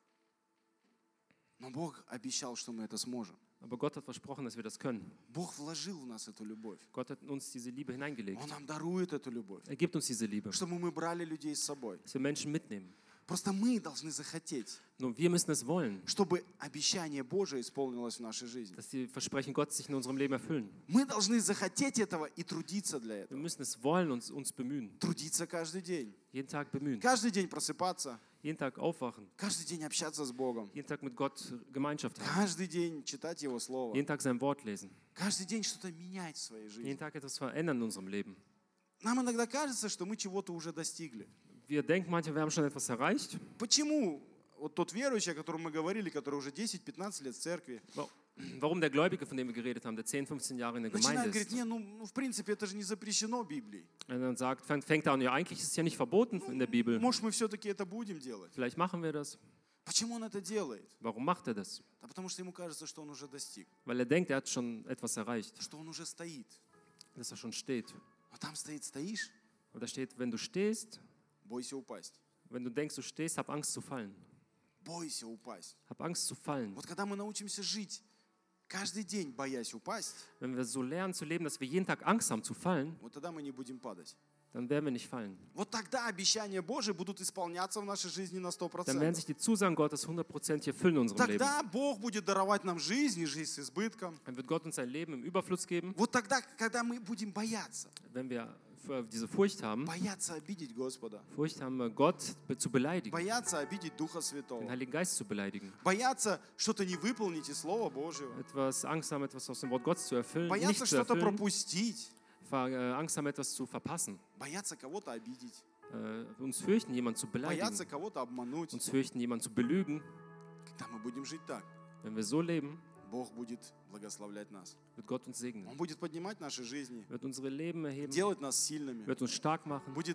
[SPEAKER 1] Но Бог обещал, что мы это сможем.
[SPEAKER 2] Aber Gott hat versprochen, dass wir das können.
[SPEAKER 1] Бог вложил в нас эту любовь.
[SPEAKER 2] Gott hat in uns diese Liebe hineingelegt.
[SPEAKER 1] Он нам дарует эту любовь,
[SPEAKER 2] Er gibt uns diese Liebe,
[SPEAKER 1] чтобы мы брали людей с собой.
[SPEAKER 2] dass wir Menschen mitnehmen.
[SPEAKER 1] Просто мы должны захотеть,
[SPEAKER 2] Nur wir müssen es wollen,
[SPEAKER 1] чтобы обещание Божие исполнилось в нашей жизни.
[SPEAKER 2] dass die Versprechen Gottes sich in unserem Leben erfüllen.
[SPEAKER 1] Мы должны захотеть этого и трудиться для
[SPEAKER 2] Wir
[SPEAKER 1] этого.
[SPEAKER 2] müssen es wollen und uns bemühen.
[SPEAKER 1] Трудиться каждый день.
[SPEAKER 2] Jeden Tag bemühen.
[SPEAKER 1] Каждый день просыпаться.
[SPEAKER 2] Jeden Tag aufwachen.
[SPEAKER 1] Каждый день общаться с Богом.
[SPEAKER 2] Jeden Tag mit Gott Gemeinschaft haben.
[SPEAKER 1] Каждый день читать Его Слово.
[SPEAKER 2] Jeden Tag sein Wort lesen.
[SPEAKER 1] Каждый день что-то менять в своей
[SPEAKER 2] Jeden
[SPEAKER 1] жизни.
[SPEAKER 2] Tag etwas verändern in unserem Leben.
[SPEAKER 1] Нам иногда кажется, что мы чего-то уже достигли.
[SPEAKER 2] Wir denken manchmal, wir haben schon etwas erreicht.
[SPEAKER 1] Почему вот тот верующий, о котором мы говорили, который уже 10-15 лет в церкви,
[SPEAKER 2] Warum der Gläubige, von dem wir geredet haben, der 10, 15 Jahre in der Gemeinde
[SPEAKER 1] начинает говорить,
[SPEAKER 2] ist,
[SPEAKER 1] не, ну в принципе это же не запрещено Библией.
[SPEAKER 2] und dann sagt, fängt an, ja, eigentlich ist es ja nicht verboten in der Bibel.
[SPEAKER 1] Может, мы все-таки это будем делать?
[SPEAKER 2] Vielleicht machen wir das.
[SPEAKER 1] Почему он это делает?
[SPEAKER 2] Warum macht er das?
[SPEAKER 1] Да потому что ему кажется, что он уже достиг,
[SPEAKER 2] Weil er denkt, er hat schon etwas erreicht,
[SPEAKER 1] что он уже стоит.
[SPEAKER 2] dass er schon steht.
[SPEAKER 1] А там стоишь,
[SPEAKER 2] Und da steht, wenn du stehst,
[SPEAKER 1] бойся упасть.
[SPEAKER 2] wenn du denkst, du stehst, hab Angst zu fallen.
[SPEAKER 1] Бойся упасть.
[SPEAKER 2] Hab Angst zu fallen.
[SPEAKER 1] Вот когда мы научимся жить каждый день, боясь упасть,
[SPEAKER 2] Wenn wir so lernen zu leben, dass wir jeden Tag Angst haben zu fallen,
[SPEAKER 1] вот тогда мы не будем падать.
[SPEAKER 2] dann werden wir nicht fallen.
[SPEAKER 1] Вот тогда обещания Божьи будут исполняться в нашей жизни на
[SPEAKER 2] Dann werden
[SPEAKER 1] 100%.
[SPEAKER 2] sich die Zusagen Gottes 100% erfüllen in unserem Leben.
[SPEAKER 1] Тогда Бог будет даровать нам жизнь и жизнь с избытком.
[SPEAKER 2] Dann wird Gott uns ein Leben im Überfluss geben,
[SPEAKER 1] Вот тогда, когда мы будем бояться,
[SPEAKER 2] wenn wir diese Furcht haben,
[SPEAKER 1] бояться обидеть Господа,
[SPEAKER 2] Gott zu beleidigen,
[SPEAKER 1] бояться обидеть Духа
[SPEAKER 2] den
[SPEAKER 1] Святого,
[SPEAKER 2] Heiligen Geist zu beleidigen,
[SPEAKER 1] бояться что-то не выполнить из Слова Божьего,
[SPEAKER 2] etwas Angst haben, etwas aus dem Wort Gottes zu erfüllen,
[SPEAKER 1] бояться
[SPEAKER 2] nicht zu
[SPEAKER 1] что-то
[SPEAKER 2] erfüllen,
[SPEAKER 1] пропустить,
[SPEAKER 2] Angst haben, etwas zu verpassen,
[SPEAKER 1] бояться кого-то обидеть,
[SPEAKER 2] uns fürchten, jemanden zu
[SPEAKER 1] бояться
[SPEAKER 2] beleidigen,
[SPEAKER 1] кого-то обмануть.
[SPEAKER 2] uns fürchten, jemanden zu belügen.
[SPEAKER 1] Когда мы будем жить так,
[SPEAKER 2] Wenn wir so leben,
[SPEAKER 1] Бог будет благословлять нас.
[SPEAKER 2] wird Gott uns segnen,
[SPEAKER 1] Он будет поднимать наши жизни,
[SPEAKER 2] wird unsere Leben erheben,
[SPEAKER 1] делать нас сильными,
[SPEAKER 2] wird uns stark machen,
[SPEAKER 1] будет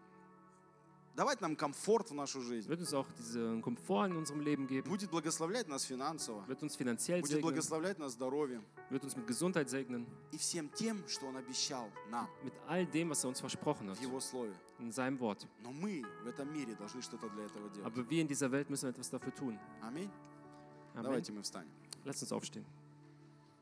[SPEAKER 1] давать нам комфорт в нашу жизнь,
[SPEAKER 2] wird uns auch diesen Komfort in unserem Leben geben,
[SPEAKER 1] будет благословлять нас финансово,
[SPEAKER 2] wird uns finanziell
[SPEAKER 1] будет
[SPEAKER 2] segnen,
[SPEAKER 1] благословлять нас здоровьем
[SPEAKER 2] wird uns mit Gesundheit segnen,
[SPEAKER 1] и всем тем, что Он обещал нам
[SPEAKER 2] mit all dem, was er uns versprochen hat,
[SPEAKER 1] в Его Слове.
[SPEAKER 2] in seinem Wort.
[SPEAKER 1] Но мы в этом мире должны что-то для этого делать.
[SPEAKER 2] Aber wir in dieser Welt müssen etwas dafür tun.
[SPEAKER 1] Аминь.
[SPEAKER 2] Amen.
[SPEAKER 1] Давайте мы встанем.
[SPEAKER 2] Lasst uns aufstehen.